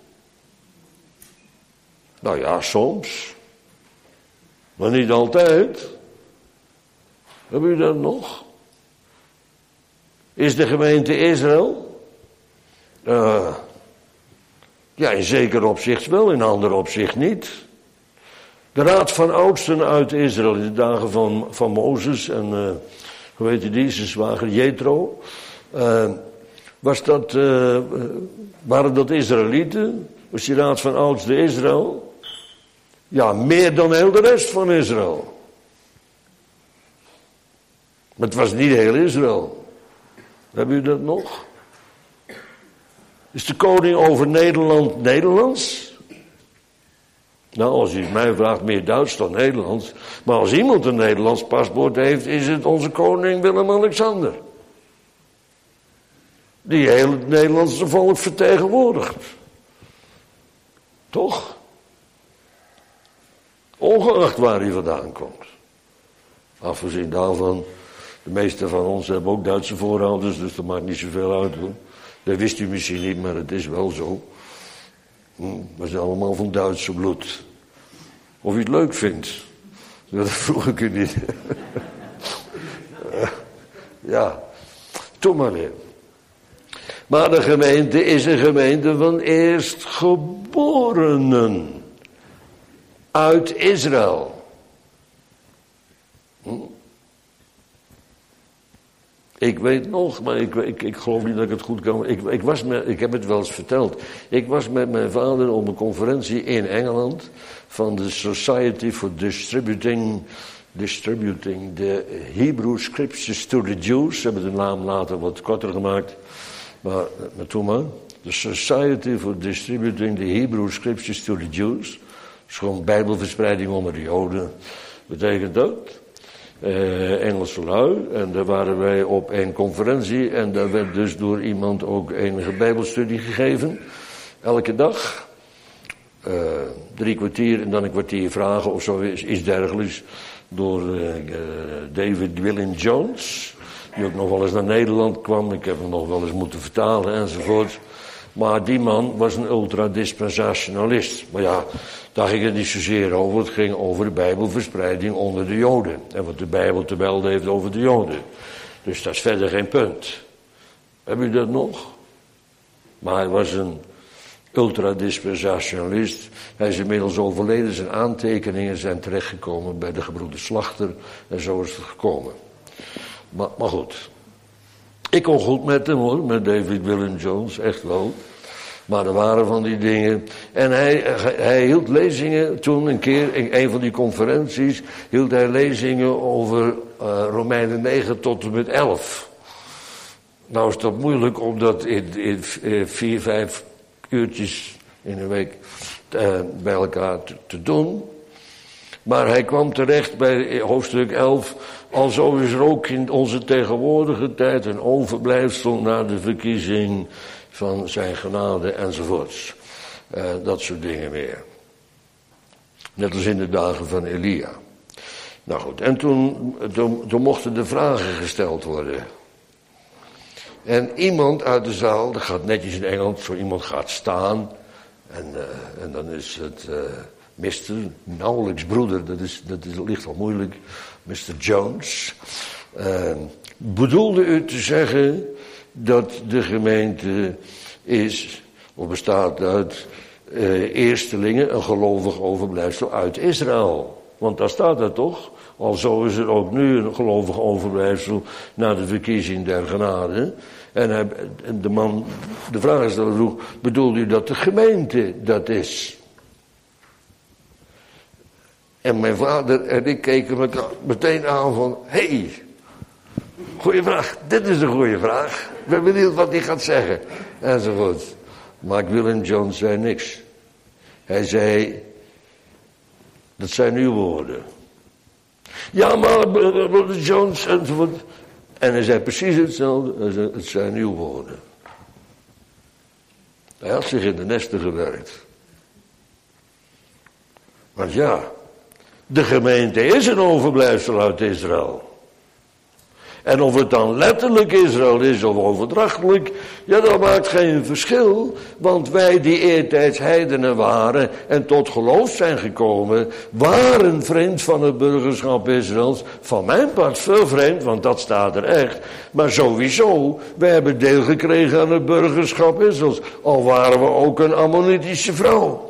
Nou ja, soms. Maar niet altijd. Heb u dat nog? Is de gemeente Israël? Uh, ja, in zeker opzicht wel, in ander opzicht niet. De raad van oudsten uit Israël in de dagen van, van Mozes en, uh, hoe heet die, zijn zwager Jethro. Uh, was dat, uh, waren dat Israëlieten? Was die raad van oudsten Israël? Ja, meer dan heel de rest van Israël. Maar het was niet heel Israël. Hebben u dat nog? Is de koning over Nederland Nederlands? Nou, als u het mij vraagt, meer Duits dan Nederlands. Maar als iemand een Nederlands paspoort heeft, is het onze koning Willem-Alexander. Die heel het Nederlandse volk vertegenwoordigt. Toch? Ongeacht waar hij vandaan komt. Afgezien daarvan, de meeste van ons hebben ook Duitse voorouders, dus dat maakt niet zoveel uit hoor. Dat wist u misschien niet, maar het is wel zo. We zijn allemaal van Duitse bloed. Of u het leuk vindt. Dat vroeg ik u niet. Ja, toen maar weer. Maar de gemeente is een gemeente van eerstgeborenen. Uit Israël. Hm? Ik weet nog, maar ik, ik, ik geloof niet dat ik het goed kan. Ik, ik, was met, ik heb het wel eens verteld. Ik was met mijn vader op een conferentie in Engeland. Van de Society for Distributing, Distributing the Hebrew Scriptures to the Jews. Ze hebben de naam later wat korter gemaakt. Maar, maar toen maar. The Society for Distributing the Hebrew Scriptures to the Jews. Dat is gewoon bijbelverspreiding onder de Joden. Betekent dat? Uh, Engelse lui. En daar waren wij op een conferentie. En daar werd dus door iemand ook enige bijbelstudie gegeven. Elke dag. Uh, drie kwartier en dan een kwartier vragen of zo. Is, iets dergelijks. Door uh, uh, David Willin Jones. Die ook nog wel eens naar Nederland kwam. Ik heb hem nog wel eens moeten vertalen enzovoort. Maar die man was een ultradispensationalist. Maar ja, daar ging het niet zozeer over. Het ging over de bijbelverspreiding onder de Joden. En wat de Bijbel te melden heeft over de Joden. Dus dat is verder geen punt. Heb u dat nog? Maar hij was een ultradispensationalist. Hij is inmiddels overleden. Zijn aantekeningen zijn terechtgekomen bij de gebroeders Slachter. En zo is het gekomen. Maar, maar goed. Ik kon goed met hem hoor, met David Willin Jones, echt wel. Maar er waren van die dingen. En hij, hij hield lezingen toen een keer, in een van die conferenties, hield hij lezingen over uh, Romeinen negen tot en met elf. Nou is dat moeilijk om dat in, in, in vier, vijf uurtjes in een week uh, bij elkaar te, te doen. Maar hij kwam terecht bij hoofdstuk elf. Alzo is er ook in onze tegenwoordige tijd een overblijfsel na de verkiezing van zijn genade enzovoorts. Uh, dat soort dingen meer. Net als in de dagen van Elia. Nou goed, en toen, toen, toen mochten de vragen gesteld worden. En iemand uit de zaal, dat gaat netjes in Engeland, zo iemand gaat staan. En, uh, en dan is het uh, mister, nauwelijks broeder, dat, is, dat is, ligt al moeilijk. mister Jones. Uh, bedoelde u te zeggen dat de gemeente is, of bestaat uit uh, eerstelingen, een gelovig overblijfsel uit Israël? Want daar staat dat toch? Alzo is er ook nu een gelovig overblijfsel na de verkiezing der genade. En, hij, en de man, de vraagsteller vroeg, bedoelt u dat de gemeente dat is? En mijn vader en ik keken elkaar meteen aan van, hé, hey, goeie vraag, dit is een goeie vraag. Ik ben benieuwd wat hij gaat zeggen. Enzovoort. Maar Willin Jones zei niks. Hij zei, dat zijn uw woorden. Ja, maar Willin Jones enzovoort. En hij zei precies hetzelfde. Hij zei, het zijn uw woorden. Hij had zich in de nesten gewerkt. Want ja, de gemeente is een overblijfsel uit Israël. En of het dan letterlijk Israël is of overdrachtelijk, ja, dat maakt geen verschil. Want wij die eertijds heidenen waren en tot geloof zijn gekomen, waren vreemd van het burgerschap Israëls. Van mijn part veel vreemd, want dat staat er echt. Maar sowieso, wij hebben deel gekregen aan het burgerschap Israëls. Al waren we ook een Ammonitische vrouw.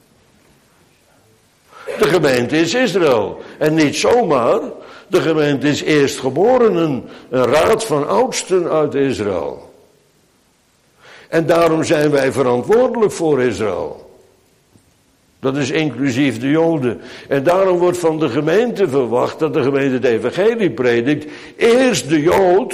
De gemeente is Israël. En niet zomaar. De gemeente is eerstgeborenen. Een raad van oudsten uit Israël. En daarom zijn wij verantwoordelijk voor Israël. Dat is inclusief de Joden. En daarom wordt van de gemeente verwacht dat de gemeente het evangelie predikt. Eerst de Jood.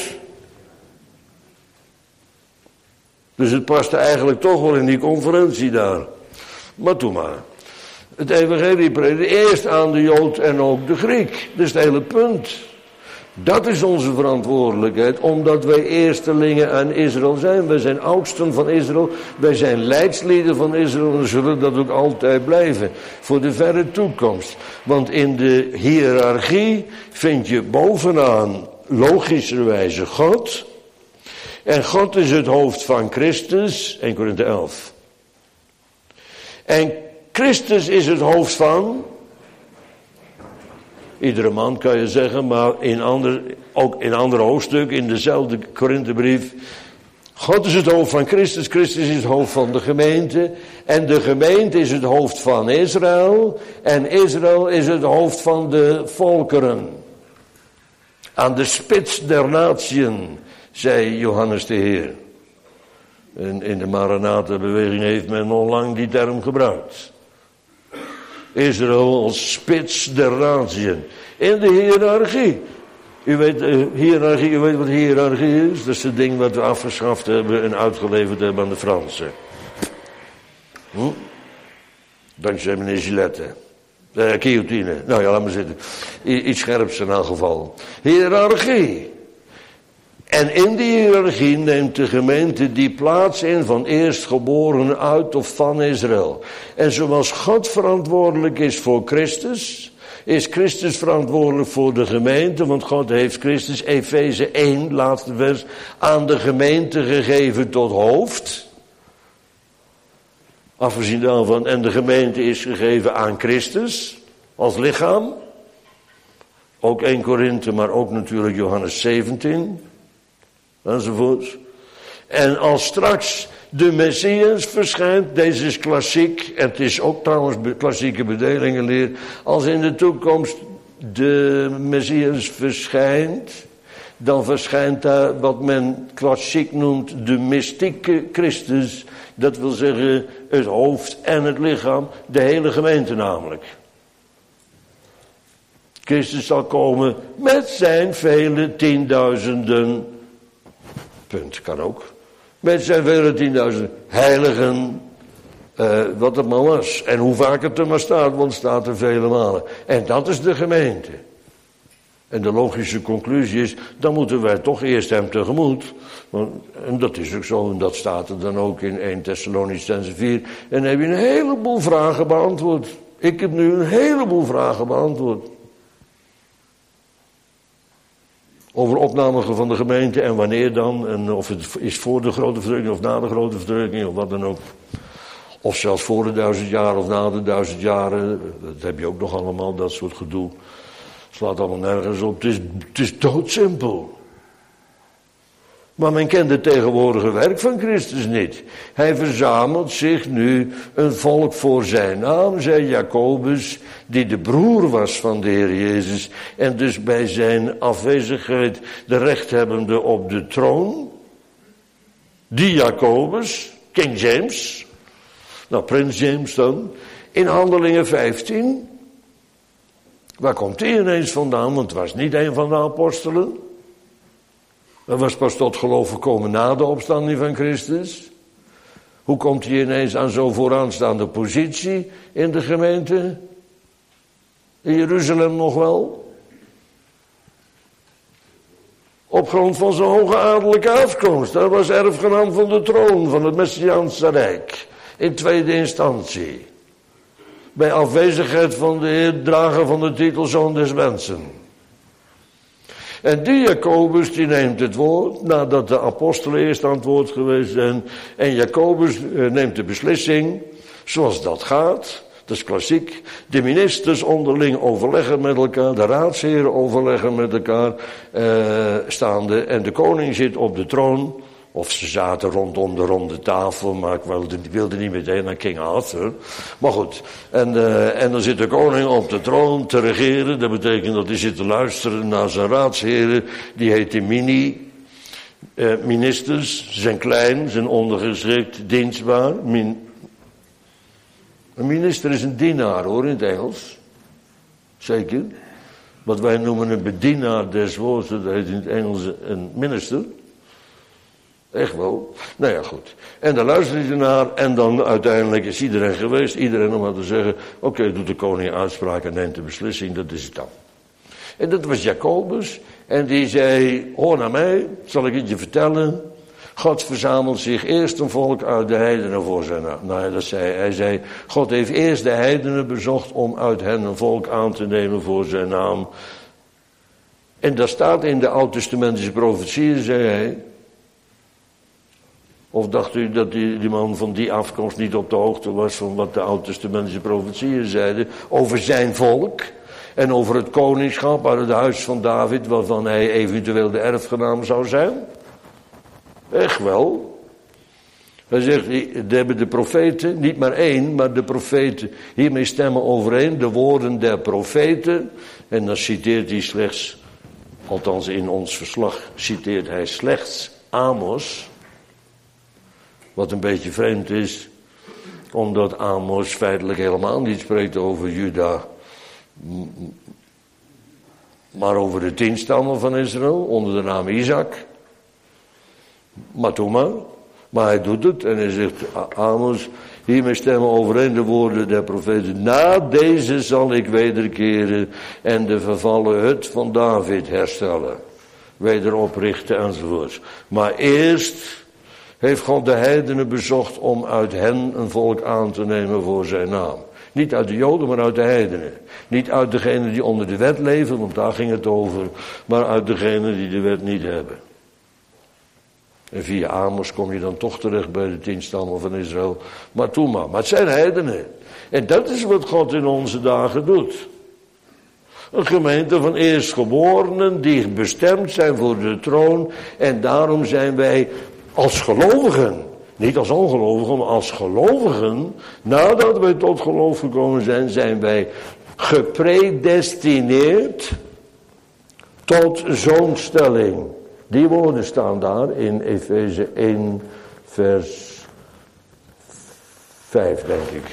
Dus het paste eigenlijk toch wel in die conferentie daar. Maar doe maar. Het evangelie predikt eerst aan de Jood en ook de Griek. Dat is het hele punt. Dat is onze verantwoordelijkheid, omdat wij eerstelingen aan Israël zijn. Wij zijn oudsten van Israël. Wij zijn leidslieden van Israël en zullen dat ook altijd blijven. Voor de verre toekomst. Want in de hiërarchie vind je bovenaan logischerwijze God. En God is het hoofd van Christus. Eerste Korinthe elf. En Christus is het hoofd van, iedere man kan je zeggen, maar in ander, ook in andere hoofdstuk, in dezelfde Korinthebrief, God is het hoofd van Christus, Christus is het hoofd van de gemeente. En de gemeente is het hoofd van Israël. En Israël is het hoofd van de volkeren. Aan de spits der natieën, zei Johannes de Heer. En in de Maranatha-beweging heeft men nog lang die term gebruikt. Israël als spits der natieën. In de hiërarchie. U weet, uh, hiërarchie, u weet wat hiërarchie is? Dat is het ding wat we afgeschaft hebben en uitgeleverd hebben aan de Fransen. Hm? Dankzij meneer Gillette. Uh, guillotine. Nou ja, laat maar zitten. I- iets scherps in elk geval. Hiërarchie. En in die hiërarchie neemt de gemeente die plaats in van eerstgeborenen uit of van Israël. En zoals God verantwoordelijk is voor Christus, is Christus verantwoordelijk voor de gemeente, want God heeft Christus, Efeze één, laatste vers, aan de gemeente gegeven tot hoofd. Afgezien daarvan, en de gemeente is gegeven aan Christus, als lichaam. Ook één Korinthe, maar ook natuurlijk Johannes zeventien, enzovoort. En als straks de Messias verschijnt, deze is klassiek, en het is ook trouwens klassieke bedelingenleer, als in de toekomst de Messias verschijnt, dan verschijnt daar wat men klassiek noemt de mystieke Christus, dat wil zeggen het hoofd en het lichaam, de hele gemeente namelijk. Christus zal komen met zijn vele tienduizenden, punt, kan ook. Met zijn vele tienduizend heiligen, uh, wat het maar was. En hoe vaak het er maar staat, want het staat er vele malen. En dat is de gemeente. En de logische conclusie is, dan moeten wij toch eerst hem tegemoet. Want, en dat is ook zo, en dat staat er dan ook in eerste Thessalonicenzen vier. En dan heb je een heleboel vragen beantwoord. Ik heb nu een heleboel vragen beantwoord. Over opname van de gemeente en wanneer dan. En of het is voor de grote verdrukking of na de grote verdrukking of wat dan ook. Of zelfs voor de duizend jaar of na de duizend jaren. Dat heb je ook nog allemaal, dat soort gedoe. Slaat allemaal nergens op. Het is, het is doodsimpel. Maar men kent het tegenwoordige werk van Christus niet. Hij verzamelt zich nu een volk voor zijn naam, zei Jacobus, die de broer was van de Heer Jezus en dus bij zijn afwezigheid de rechthebbende op de troon. Die Jacobus, King James, nou Prins James dan, in Handelingen vijftien. Waar komt hij ineens vandaan? Want het was niet een van de apostelen. Dat was pas tot geloof gekomen na de opstanding van Christus. Hoe komt hij ineens aan zo'n vooraanstaande positie in de gemeente? In Jeruzalem nog wel? Op grond van zijn hoge adellijke afkomst. Hij was erfgenaam van de troon van het Messiaanse Rijk. In tweede instantie. Bij afwezigheid van de Heer, drager van de titel Zoon des Mensen. En die Jacobus die neemt het woord, nadat de apostelen eerst aan het woord geweest zijn. En Jacobus uh, neemt de beslissing, zoals dat gaat. Dat is klassiek. De ministers onderling overleggen met elkaar, de raadsheren overleggen met elkaar, uh, staande. En de koning zit op de troon. Of ze zaten rondom de ronde tafel, maar ik wilde, wilde niet meteen naar King Arthur. Maar goed, en, uh, en dan zit de koning op de troon te regeren. Dat betekent dat hij zit te luisteren naar zijn raadsheren. Die heten mini, uh, ministers, ze zijn klein, zijn ondergeschikt, dienstbaar. Min, een minister is een dienaar hoor, in het Engels. Zeker. Wat wij noemen een bedienaar des woords, dat heet in het Engels een minister. Echt wel. Nou ja, goed. En dan luisteren ze naar en dan uiteindelijk is iedereen geweest. Iedereen om maar te zeggen, oké, okay, doet de koning uitspraak en neemt de beslissing, dat is het dan. En dat was Jacobus. En die zei, hoor naar mij, zal ik het je vertellen. God verzamelt zich eerst een volk uit de heidenen voor zijn naam. Nou, dat zei hij. Hij zei, God heeft eerst de heidenen bezocht om uit hen een volk aan te nemen voor zijn naam. En dat staat in de Oud-testamentische profetieën, zei hij. Of dacht u dat die, die man van die afkomst niet op de hoogte was van wat de Oud-testamentische profetieën zeiden over zijn volk en over het koningschap uit het huis van David waarvan hij eventueel de erfgenaam zou zijn? Echt wel. Hij zegt, de hebben de profeten, niet maar één, maar de profeten, hiermee stemmen overeen, de woorden der profeten. En dan citeert hij slechts, althans in ons verslag, citeert hij slechts Amos. Wat een beetje vreemd is, omdat Amos feitelijk helemaal niet spreekt over Juda, maar over de tien stammen van Israël, onder de naam Isaac. Maar toen maar. Maar hij doet het en hij zegt, Amos, hiermee stemmen overeen de woorden der profeten. Na deze zal ik wederkeren en de vervallen hut van David herstellen. Wederoprichten enzovoort. Maar eerst heeft God de heidenen bezocht om uit hen een volk aan te nemen voor zijn naam. Niet uit de Joden, maar uit de heidenen. Niet uit degenen die onder de wet leven, want daar ging het over. Maar uit degenen die de wet niet hebben. En via Amos kom je dan toch terecht bij de tien stammen van Israël. Maar toen maar. Maar het zijn heidenen. En dat is wat God in onze dagen doet. Een gemeente van eerstgeborenen die bestemd zijn voor de troon. En daarom zijn wij als gelovigen, niet als ongelovigen, maar als gelovigen, nadat wij tot geloof gekomen zijn, zijn wij gepredestineerd tot zoonstelling. Die woorden staan daar in Efeze één vers vijf, denk ik.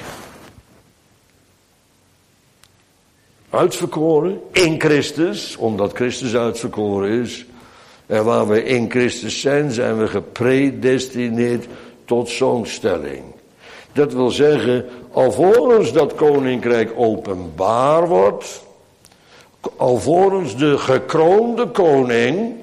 Uitverkoren in Christus, omdat Christus uitverkoren is. En waar we in Christus zijn, zijn we gepredestineerd tot zoonstelling. Dat wil zeggen, alvorens dat koninkrijk openbaar wordt, alvorens de gekroonde koning,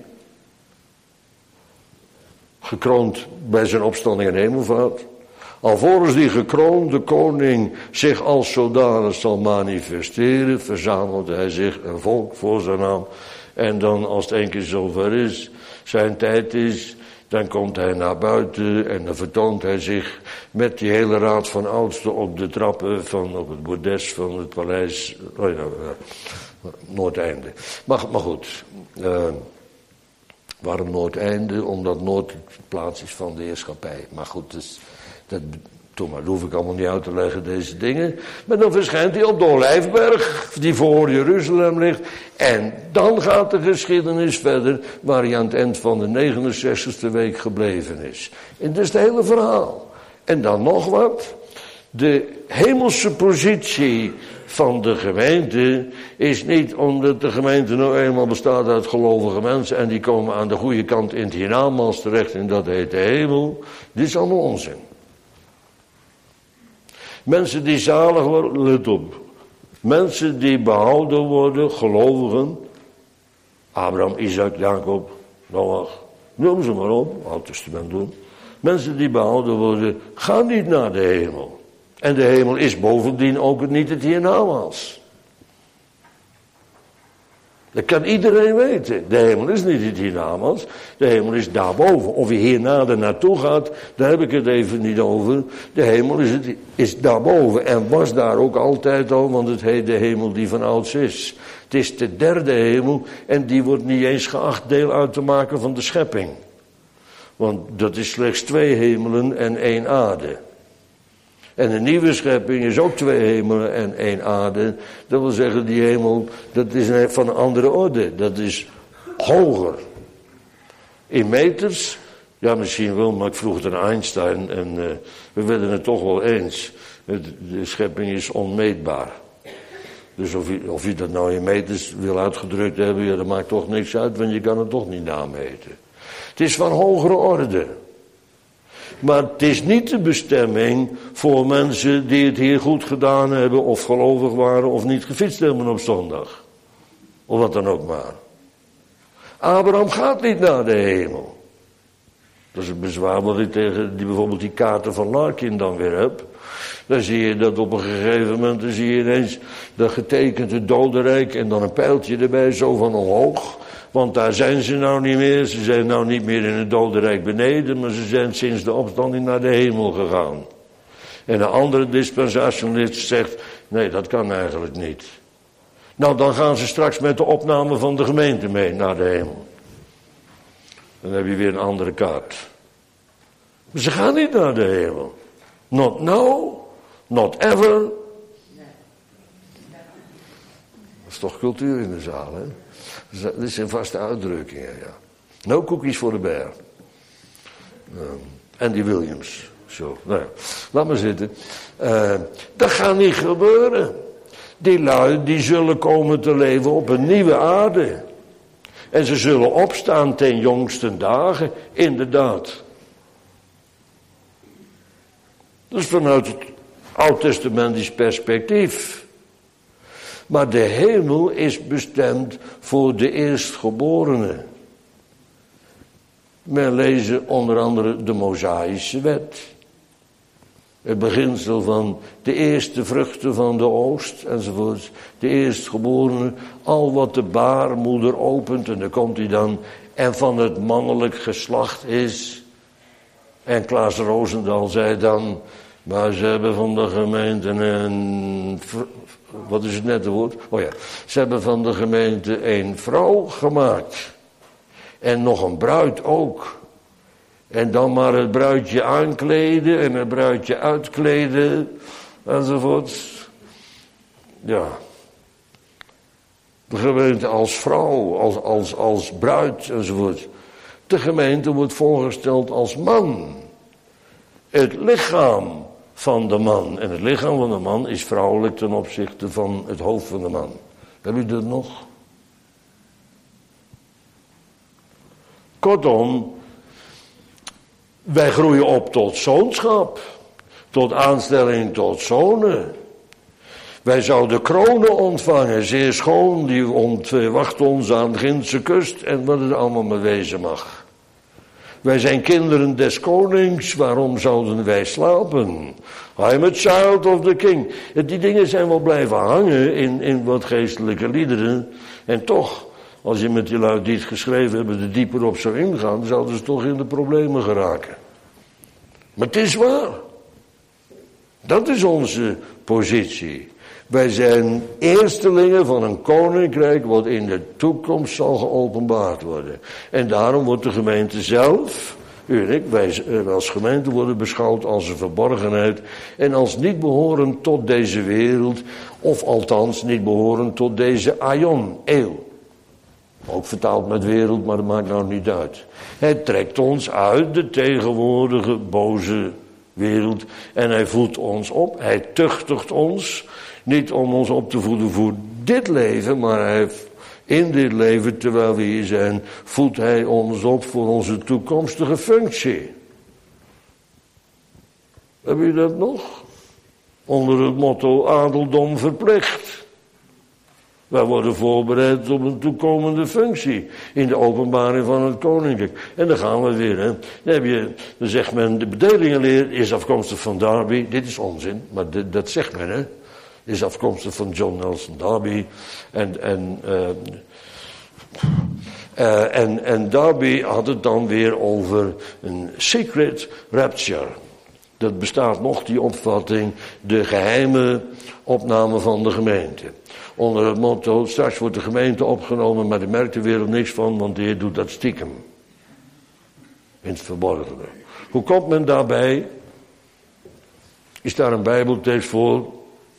gekroond bij zijn opstanding en hemelvaart, alvorens die gekroonde koning zich als zodanig zal manifesteren, verzamelt hij zich een volk voor zijn naam. En dan als het één keer zover is, zijn tijd is, dan komt hij naar buiten en dan vertoont hij zich met die hele raad van oudsten op de trappen van, op het bordes van het paleis, oh ja, Noordeinde. Maar, maar goed, uh, waarom Noordeinde? Omdat Noord de plaats is van de heerschappij. Maar goed, dus, dat, toen maar, dat hoef ik allemaal niet uit te leggen, deze dingen. Maar dan verschijnt hij op de Olijfberg, die voor Jeruzalem ligt. En dan gaat de geschiedenis verder, waar hij aan het eind van de negenenzestigste week gebleven is. En dat is het hele verhaal. En dan nog wat. De hemelse positie van de gemeente is niet omdat de gemeente nou eenmaal bestaat uit gelovige mensen en die komen aan de goede kant in het hiernamaals terecht en dat heet de hemel. Dit is allemaal onzin. Mensen die zalig worden, let op. Mensen die behouden worden, gelovigen. Abraham, Isaac, Jacob, Noach, noem ze maar op, Oud Testament doen. Mensen die behouden worden, gaan niet naar de hemel. En de hemel is bovendien ook niet het hiernamaals. Dat kan iedereen weten. De hemel is niet het hiernamaals. De hemel is daarboven. Of je hierna er naartoe gaat, daar heb ik het even niet over. De hemel is, het, is daarboven. En was daar ook altijd al, want het heet de hemel die van ouds is. Het is de derde hemel en die wordt niet eens geacht deel uit te maken van de schepping. Want dat is slechts twee hemelen en één aarde. En de nieuwe schepping is ook twee hemelen en één aarde. Dat wil zeggen, die hemel, dat is van een andere orde. Dat is hoger. In meters, ja misschien wel, maar ik vroeg het aan Einstein en uh, we werden het toch wel eens. De schepping is onmeetbaar. Dus of je, of je dat nou in meters wil uitgedrukt hebben, ja, dat maakt toch niks uit, want je kan het toch niet nameten. Het is van hogere orde. Maar het is niet de bestemming voor mensen die het hier goed gedaan hebben, of gelovig waren, of niet gefietst hebben op zondag. Of wat dan ook maar. Abraham gaat niet naar de hemel. Dat is het bezwaar wat ik tegen die, bijvoorbeeld die kaarten van Larkin dan weer heb. Dan zie je dat op een gegeven moment, dan zie je ineens dat getekende dodenrijk en dan een pijltje erbij, zo van omhoog. Want daar zijn ze nou niet meer. Ze zijn nou niet meer in het dodenrijk beneden, maar ze zijn sinds de opstanding naar de hemel gegaan. En een andere dispensationist zegt, nee, dat kan eigenlijk niet. Nou, dan gaan ze straks met de opname van de gemeente mee naar de hemel. Dan heb je weer een andere kaart. Ze gaan niet naar de hemel. Not now, not ever. Dat is toch cultuur in de zaal, hè? Dat zijn vaste uitdrukkingen, ja. No cookies voor de bear. Um, Andy Williams. Zo, nou ja, laat maar zitten. Uh, dat gaat niet gebeuren. Die lui, die zullen komen te leven op een nieuwe aarde. En ze zullen opstaan ten jongste dagen, inderdaad. Dat is vanuit het oud-testamentisch perspectief. Maar de hemel is bestemd voor de eerstgeborenen. Men lezen onder andere de Mosaïsche wet. Het beginsel van de eerste vruchten van de oost enzovoort. De eerstgeborenen, al wat de baarmoeder opent, en dan komt hij dan, en van het mannelijk geslacht is. En Klaas Roosendaal zei dan, maar ze hebben van de gemeente een, wat is het nette woord? Oh ja, ze hebben van de gemeente een vrouw gemaakt. En nog een bruid ook. En dan maar het bruidje aankleden en het bruidje uitkleden enzovoort. Ja. De gemeente als vrouw, als, als, als bruid enzovoort. De gemeente wordt voorgesteld als man. Het lichaam van de man. En het lichaam van de man is vrouwelijk ten opzichte van het hoofd van de man. Heb je dat nog? Kortom, wij groeien op tot zoonschap, tot aanstelling tot zonen. Wij zouden kronen ontvangen, zeer schoon, die ont, wacht ons aan de Gindse kust en wat het allemaal maar wezen mag. Wij zijn kinderen des konings, waarom zouden wij slapen? I'm a child of the king. Die dingen zijn wel blijven hangen in, in wat geestelijke liederen. En toch, als je met die lui die het geschreven hebben er dieper op zou ingaan, zouden ze toch in de problemen geraken. Maar het is waar. Dat is onze positie. Wij zijn eerstelingen van een koninkrijk wat in de toekomst zal geopenbaard worden. En daarom wordt de gemeente zelf, u en ik, wij als gemeente worden beschouwd als een verborgenheid en als niet behorend tot deze wereld, of althans niet behorend tot deze aion, eeuw. Ook vertaald met wereld, maar dat maakt nou niet uit. Hij trekt ons uit de tegenwoordige boze wereld en hij voedt ons op, hij tuchtigt ons. Niet om ons op te voeden voor dit leven, maar hij, in dit leven, terwijl we hier zijn, voedt hij ons op voor onze toekomstige functie. Heb je dat nog? Onder het motto adeldom verplicht. Wij worden voorbereid op een toekomende functie in de openbaring van het koninkrijk. En dan gaan we weer. Hè. Dan, heb je, dan zegt men, de bedelingenleer is afkomstig van Darby. Dit is onzin, maar dit, dat zegt men, hè. Is afkomstig van John Nelson Darby. En, en, uh, uh, en, en Darby had het dan weer over een secret rapture. Dat bestaat nog, die opvatting, de geheime opname van de gemeente. Onder het motto, straks wordt de gemeente opgenomen, maar daar merkt de wereld niks van, want de Heer doet dat stiekem. In het verborgene. Hoe komt men daarbij? Is daar een bijbeltekst voor?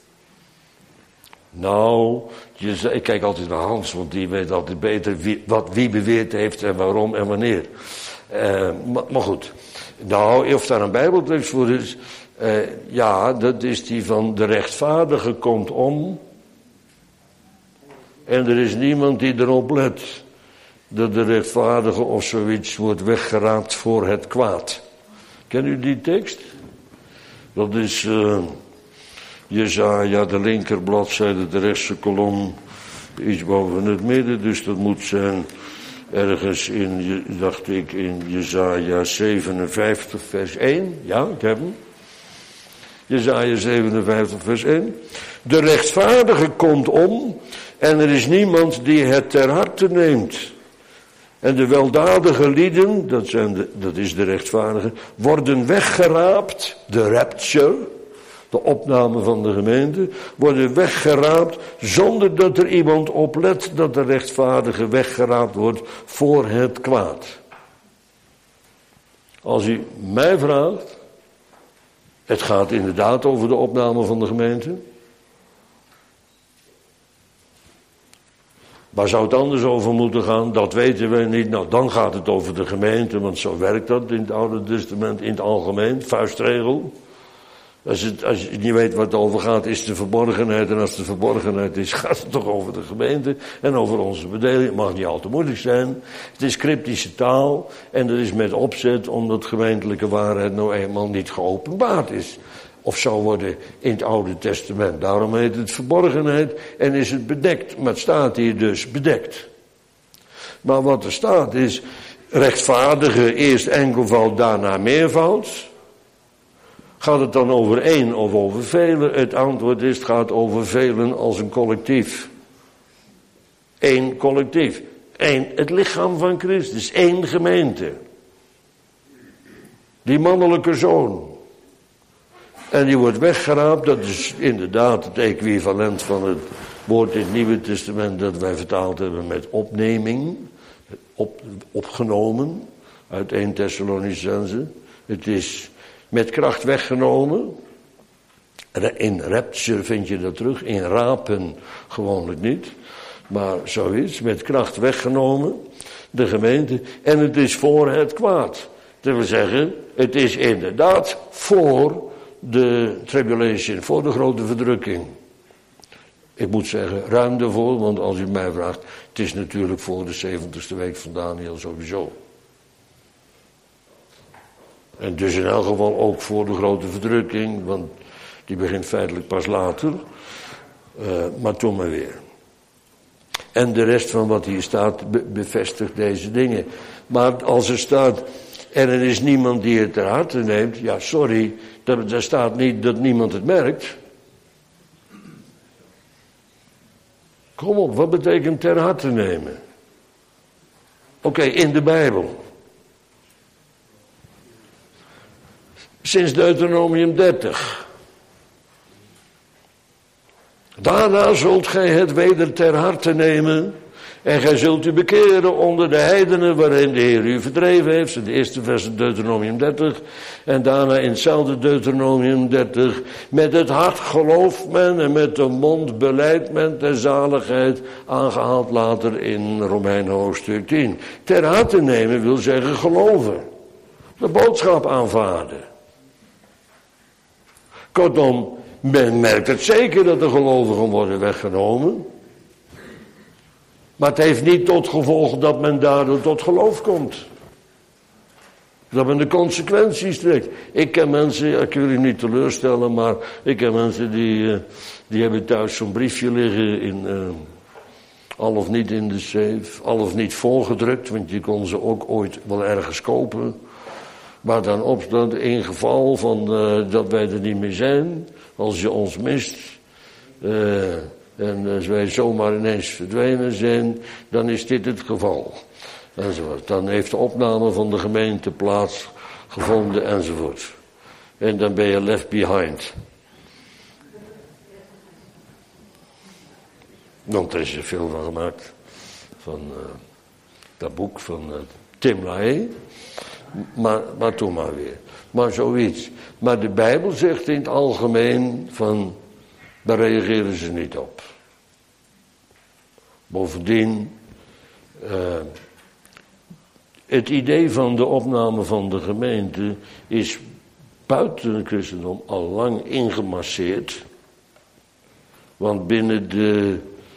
Nou, je, ik kijk altijd naar Hans, want die weet altijd beter wie, wat wie beweerd heeft en waarom en wanneer. Uh, maar, maar goed, nou, of daar een bijbeltekst voor is, uh, ja, dat is die van de rechtvaardige komt om. En er is niemand die erop let dat de rechtvaardige of zoiets wordt weggeraapt voor het kwaad. Ken u die tekst? Dat is uh, Jesaja, de linkerbladzijde, de rechtse kolom, iets boven het midden. Dus dat moet zijn ergens in, dacht ik, in Jesaja zevenenvijftig vers één. Ja, ik heb hem. Jesaja zevenenvijftig vers één. De rechtvaardige komt om en er is niemand die het ter harte neemt. En de weldadige lieden, dat, zijn de, dat is de rechtvaardigen, worden weggeraapt, de rapture, de opname van de gemeente, worden weggeraapt zonder dat er iemand op let dat de rechtvaardige weggeraapt wordt voor het kwaad. Als u mij vraagt, het gaat inderdaad over de opname van de gemeente. Waar zou het anders over moeten gaan? Dat weten wij niet. Nou, dan gaat het over de gemeente, want zo werkt dat in het Oude Testament in het algemeen, vuistregel. Als, het, als je niet weet waar het over gaat, is de verborgenheid. En als de verborgenheid is, gaat het toch over de gemeente en over onze bedeling. Het mag niet al te moeilijk zijn. Het is cryptische taal en dat is met opzet omdat gemeentelijke waarheid nou eenmaal niet geopenbaard is. Of zou worden in het Oude Testament. Daarom heet het verborgenheid en is het bedekt. Maar het staat hier dus bedekt. Maar wat er staat is rechtvaardige, eerst enkelvoud, daarna meervoud. Gaat het dan over één of over velen? Het antwoord is, het gaat over velen als een collectief. Eén collectief. Eén, het lichaam van Christus. Één gemeente. Die mannelijke zoon. En die wordt weggeraapt. Dat is inderdaad het equivalent van het woord in het Nieuwe Testament dat wij vertaald hebben met opneming. Op, opgenomen. Uit Eerste Thessalonicense. Het is met kracht weggenomen. In rapture vind je dat terug. In rapen gewoonlijk niet. Maar zoiets. Met kracht weggenomen. De gemeente. En het is voor het kwaad. Dat wil zeggen. Het is inderdaad voor de tribulation. Voor de grote verdrukking. Ik moet zeggen ruim ervoor. Want als u mij vraagt. Het is natuurlijk voor de zeventigste week van Daniel sowieso. En dus in elk geval ook voor de grote verdrukking, want die begint feitelijk pas later. Uh, maar toen maar weer. En de rest van wat hier staat be- bevestigt deze dingen. Maar als er staat, en er is niemand die het ter harte neemt, ja sorry, daar staat niet dat niemand het merkt. Kom op, wat betekent ter harte nemen? Oké, okay, in de Bijbel. Sinds Deuteronomium dertig. Daarna zult gij het weder ter harte nemen. En gij zult u bekeren onder de heidenen waarin de Heer u verdreven heeft. De eerste vers in Deuteronomium dertig. En daarna in hetzelfde Deuteronomium dertig. Met het hart gelooft men en met de mond belijdt men de zaligheid. Aangehaald later in Romeinen hoofdstuk tien. Ter harte nemen wil zeggen geloven. De boodschap aanvaarden. Kortom, men merkt het zeker dat de gelovigen worden weggenomen. Maar het heeft niet tot gevolg dat men daardoor tot geloof komt. Dat men de consequenties trekt. Ik ken mensen, ik wil u niet teleurstellen, maar ik ken mensen die, die hebben thuis zo'n briefje liggen in, uh, al of niet in de safe, al of niet voorgedrukt, want je kon ze ook ooit wel ergens kopen. Maar dan opstaat in geval van uh, dat wij er niet meer zijn, als je ons mist, uh, en als wij zomaar ineens verdwenen zijn, dan is dit het geval. Enzovoort. Dan heeft de opname van de gemeente plaatsgevonden enzovoort. En dan ben je left behind. Want er is er veel van gemaakt. Van uh, dat boek van uh, Tim LaHaye. Maar, maar toen maar weer. Maar zoiets. Maar de Bijbel zegt in het algemeen van, daar reageren ze niet op. Bovendien, uh, het idee van de opname van de gemeente is buiten het christendom al lang ingemasseerd. Want binnen de,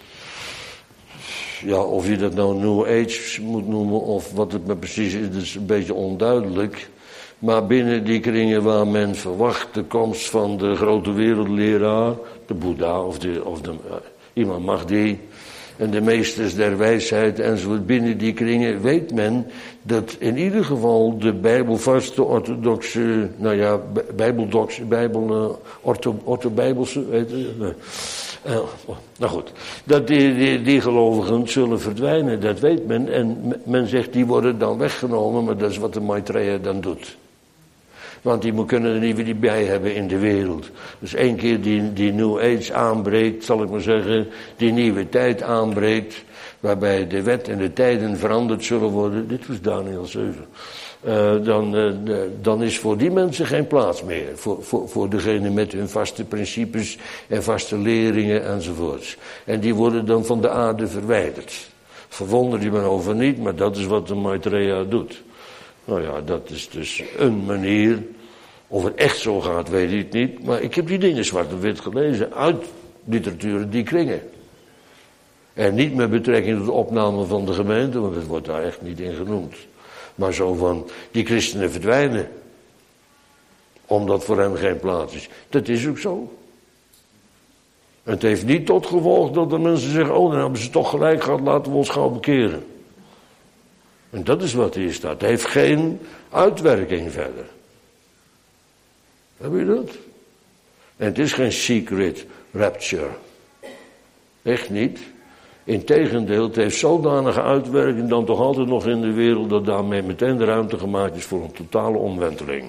ja, of je dat nou New Age moet noemen of wat het maar precies is, dat is een beetje onduidelijk. Maar binnen die kringen waar men verwacht de komst van de grote wereldleraar, de Boeddha of, de, of de, uh, Imam Mahdi en de meesters der wijsheid enzovoort, binnen die kringen weet men dat in ieder geval de bijbelvaste orthodoxe, nou ja, bijbeldox, bijbel, uh, ortho, orthobijbelse, weet je, nee. Uh, nou goed, dat die, die, die gelovigen zullen verdwijnen, dat weet men. En men zegt, die worden dan weggenomen, maar dat is wat de Maitreya dan doet. Want die kunnen er niet weer bij hebben in de wereld. Dus één keer die, die New Age aanbreekt, zal ik maar zeggen, die nieuwe tijd aanbreekt, waarbij de wet en de tijden veranderd zullen worden. Dit was Daniel zeven. Uh, dan, uh, de, dan is voor die mensen geen plaats meer. Voor, voor, voor degene met hun vaste principes en vaste leringen enzovoorts. En die worden dan van de aarde verwijderd. Verwonder je me over niet, maar dat is wat de Maitreya doet. Nou ja, dat is dus een manier. Of het echt zo gaat, weet ik niet. Maar ik heb die dingen zwart op wit gelezen uit literatuur die kringen. En niet met betrekking tot de opname van de gemeente, want het wordt daar echt niet in genoemd. Maar zo van, die christenen verdwijnen. Omdat voor hen geen plaats is. Dat is ook zo. Het heeft niet tot gevolg dat de mensen zeggen, oh, dan hebben ze toch gelijk gehad, laten we ons gauw bekeren. En dat is wat hier staat. Het heeft geen uitwerking verder. Heb je dat? En het is geen secret rapture. Echt niet. Integendeel, het heeft zodanige uitwerking dan toch altijd nog in de wereld dat daarmee meteen de ruimte gemaakt is voor een totale omwenteling.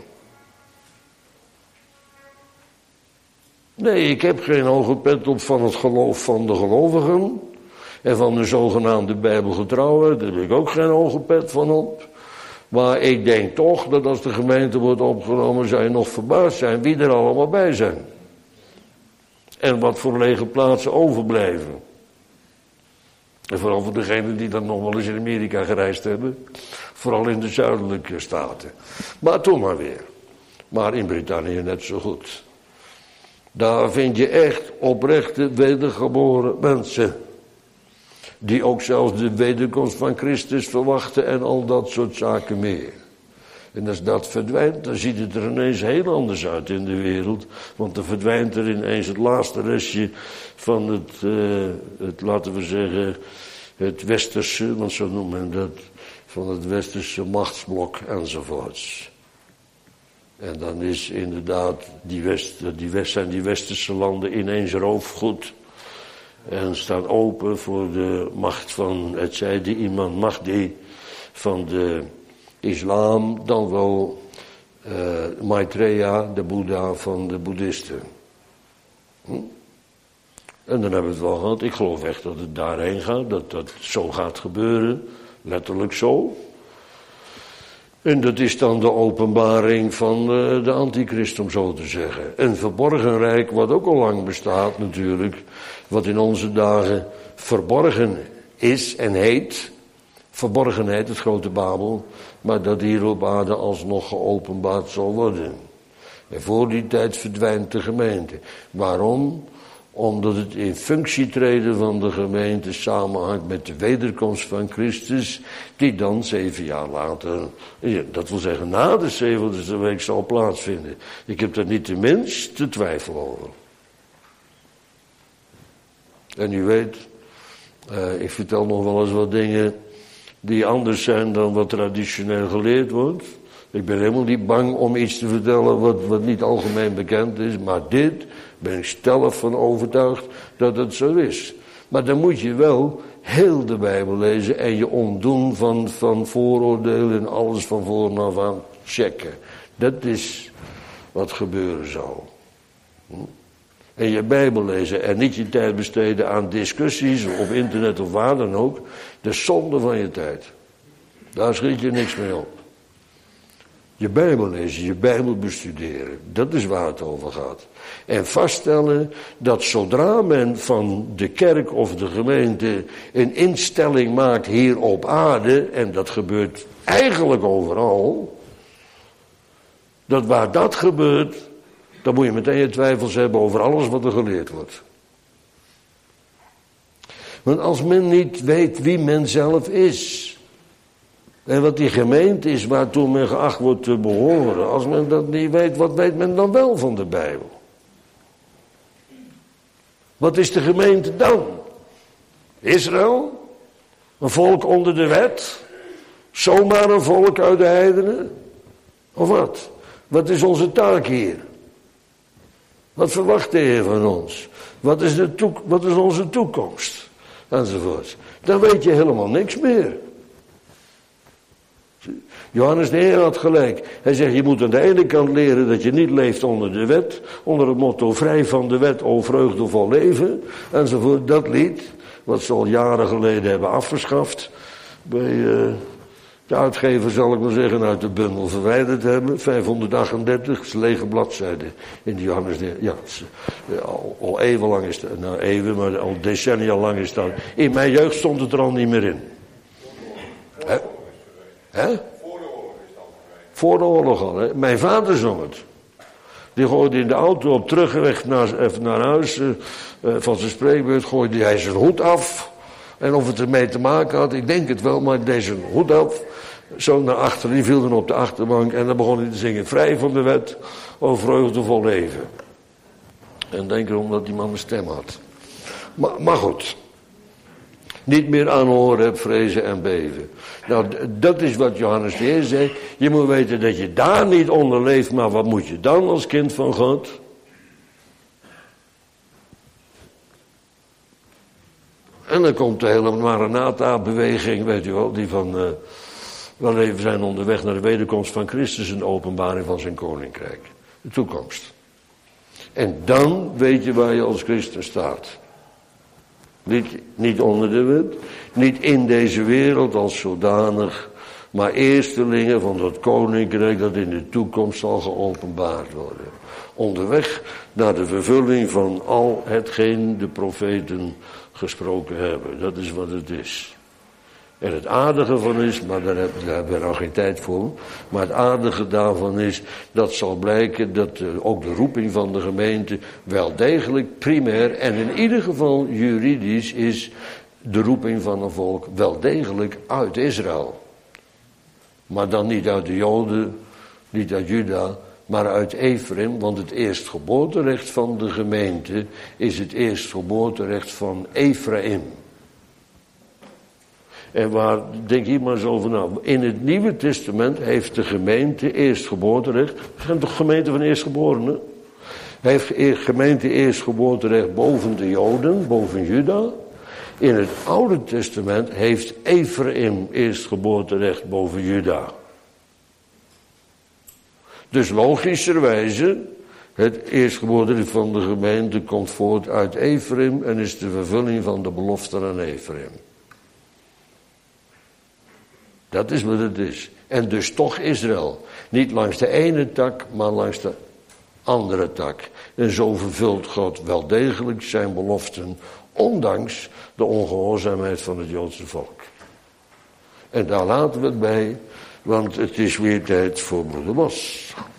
Nee, ik heb geen hoge pet op van het geloof van de gelovigen. En van de zogenaamde bijbelgetrouwen, daar heb ik ook geen hoge pet van op. Maar ik denk toch dat als de gemeente wordt opgenomen, zou je nog verbaasd zijn wie er allemaal bij zijn. En wat voor lege plaatsen overblijven. En vooral voor degenen die dan nog wel eens in Amerika gereisd hebben. Vooral in de zuidelijke staten. Maar toen maar weer. Maar in Brittannië net zo goed. Daar vind je echt oprechte wedergeboren mensen. Die ook zelfs de wederkomst van Christus verwachten en al dat soort zaken meer. En als dat verdwijnt, dan ziet het er ineens heel anders uit in de wereld. Want dan verdwijnt er ineens het laatste restje van het, uh, het laten we zeggen, het westerse, want zo noemen men dat, van het westerse machtsblok enzovoorts. En dan is inderdaad, die west, die west, zijn die westerse landen ineens roofgoed. En staan open voor de macht van, het zij die iemand Mahdi, van de islam, dan wel uh, Maitreya, de Boeddha van de boeddhisten. Hm? En dan hebben we het wel gehad. Ik geloof echt dat het daarheen gaat, dat dat zo gaat gebeuren. Letterlijk zo. En dat is dan de openbaring van uh, de antichrist, om zo te zeggen. Een verborgen rijk, wat ook al lang bestaat natuurlijk, wat in onze dagen verborgen is en heet. Verborgenheid, het grote Babel, maar dat hier op aarde alsnog geopenbaard zal worden. En voor die tijd verdwijnt de gemeente. Waarom? Omdat het in functie treden van de gemeente samenhangt met de wederkomst van Christus, die dan zeven jaar later, dat wil zeggen na de zeventigste week, zal plaatsvinden. Ik heb daar niet de minste twijfel over. En u weet, uh, ik vertel nog wel eens wat dingen die anders zijn dan wat traditioneel geleerd wordt. Ik ben helemaal niet bang om iets te vertellen wat, wat niet algemeen bekend is, maar dit ben ik stellig van overtuigd dat het zo is. Maar dan moet je wel heel de Bijbel lezen en je ontdoen van, van vooroordelen en alles van voor af aan checken. Dat is wat gebeuren zal. Hm? En je Bijbel lezen en niet je tijd besteden aan discussies op internet of waar dan ook. De zonde van je tijd. Daar schiet je niks mee op. Je Bijbel lezen, je Bijbel bestuderen. Dat is waar het over gaat. En vaststellen dat zodra men van de kerk of de gemeente een instelling maakt hier op aarde, en dat gebeurt eigenlijk overal, dat waar dat gebeurt, dan moet je meteen je twijfels hebben over alles wat er geleerd wordt. Want als men niet weet wie men zelf is, en wat die gemeente is waartoe men geacht wordt te behoren, als men dat niet weet, wat weet men dan wel van de Bijbel? Wat is de gemeente dan? Israël? Een volk onder de wet? Zomaar een volk uit de heidenen? Of wat? Wat is onze taak hier? Wat verwacht de Heer van ons? Wat is, de toek- wat is onze toekomst? Enzovoort. Dan weet je helemaal niks meer. Johannes de Heer had gelijk. Hij zegt, je moet aan de ene kant leren dat je niet leeft onder de wet. Onder het motto, vrij van de wet, o vreugdevol leven. Enzovoort, dat lied, wat ze al jaren geleden hebben afgeschaft. Bij uh, de uitgever, zal ik maar zeggen, uit de bundel verwijderd hebben. vijfhonderdachtendertig, lege bladzijden in de Johannes de Heer. Ja, al, al eeuwenlang is dat, nou even, maar al decennia lang is dat. In mijn jeugd stond het er al niet meer in. Hè? Hè? Voor de oorlog is dat. Voor de oorlog al, hè? Mijn vader zong het. Die gooide in de auto op terugweg naar, even naar huis, uh, uh, van zijn spreekbeurt, gooide hij zijn hoed af. En of het ermee te maken had, ik denk het wel, maar ik deed zijn hoed af. Zo naar achteren, die viel dan op de achterbank en dan begon hij te zingen, vrij van de wet, o vreugdevol leven. En denk erom dat die man een stem had. Maar, maar goed. Niet meer aanhoren heb, vrezen en beven. Nou, dat is wat Johannes de Heer zei. Je moet weten dat je daar niet onder leeft, maar wat moet je dan als kind van God? En dan komt de hele Maranatha-beweging, weet u wel, die van, uh, wel even zijn onderweg naar de wederkomst van Christus en de openbaring van zijn koninkrijk. De toekomst. En dan weet je waar je als christen staat. Niet, niet onder de wet, niet in deze wereld als zodanig, maar eerstelingen van dat koninkrijk dat in de toekomst zal geopenbaard worden. Onderweg naar de vervulling van al hetgeen de profeten gesproken hebben. Dat is wat het is. En het aardige van is, maar daar hebben we nog geen tijd voor, maar het aardige daarvan is, dat zal blijken dat uh, ook de roeping van de gemeente wel degelijk primair en in ieder geval juridisch is de roeping van een volk wel degelijk uit Israël. Maar dan niet uit de Joden, niet uit Juda, maar uit Ephraim, want het eerstgeboorterecht van de gemeente is het eerstgeboorterecht van Ephraim. En waar, denk hier maar eens over na. In het Nieuwe Testament heeft de gemeente eerstgeboorterecht. We zijn toch gemeente van eerstgeborenen? Heeft de gemeente eerstgeboorterecht boven de Joden, boven Juda. In het Oude Testament heeft Ephraim eerstgeboorterecht boven Juda. Dus logischerwijze, het eerstgeboorterecht van de gemeente komt voort uit Ephraim en is de vervulling van de belofte aan Ephraim. Dat is wat het is. En dus toch Israël. Niet langs de ene tak, maar langs de andere tak. En zo vervult God wel degelijk zijn beloften, ondanks de ongehoorzaamheid van het Joodse volk. En daar laten we het bij, want het is weer tijd voor broeder Bos.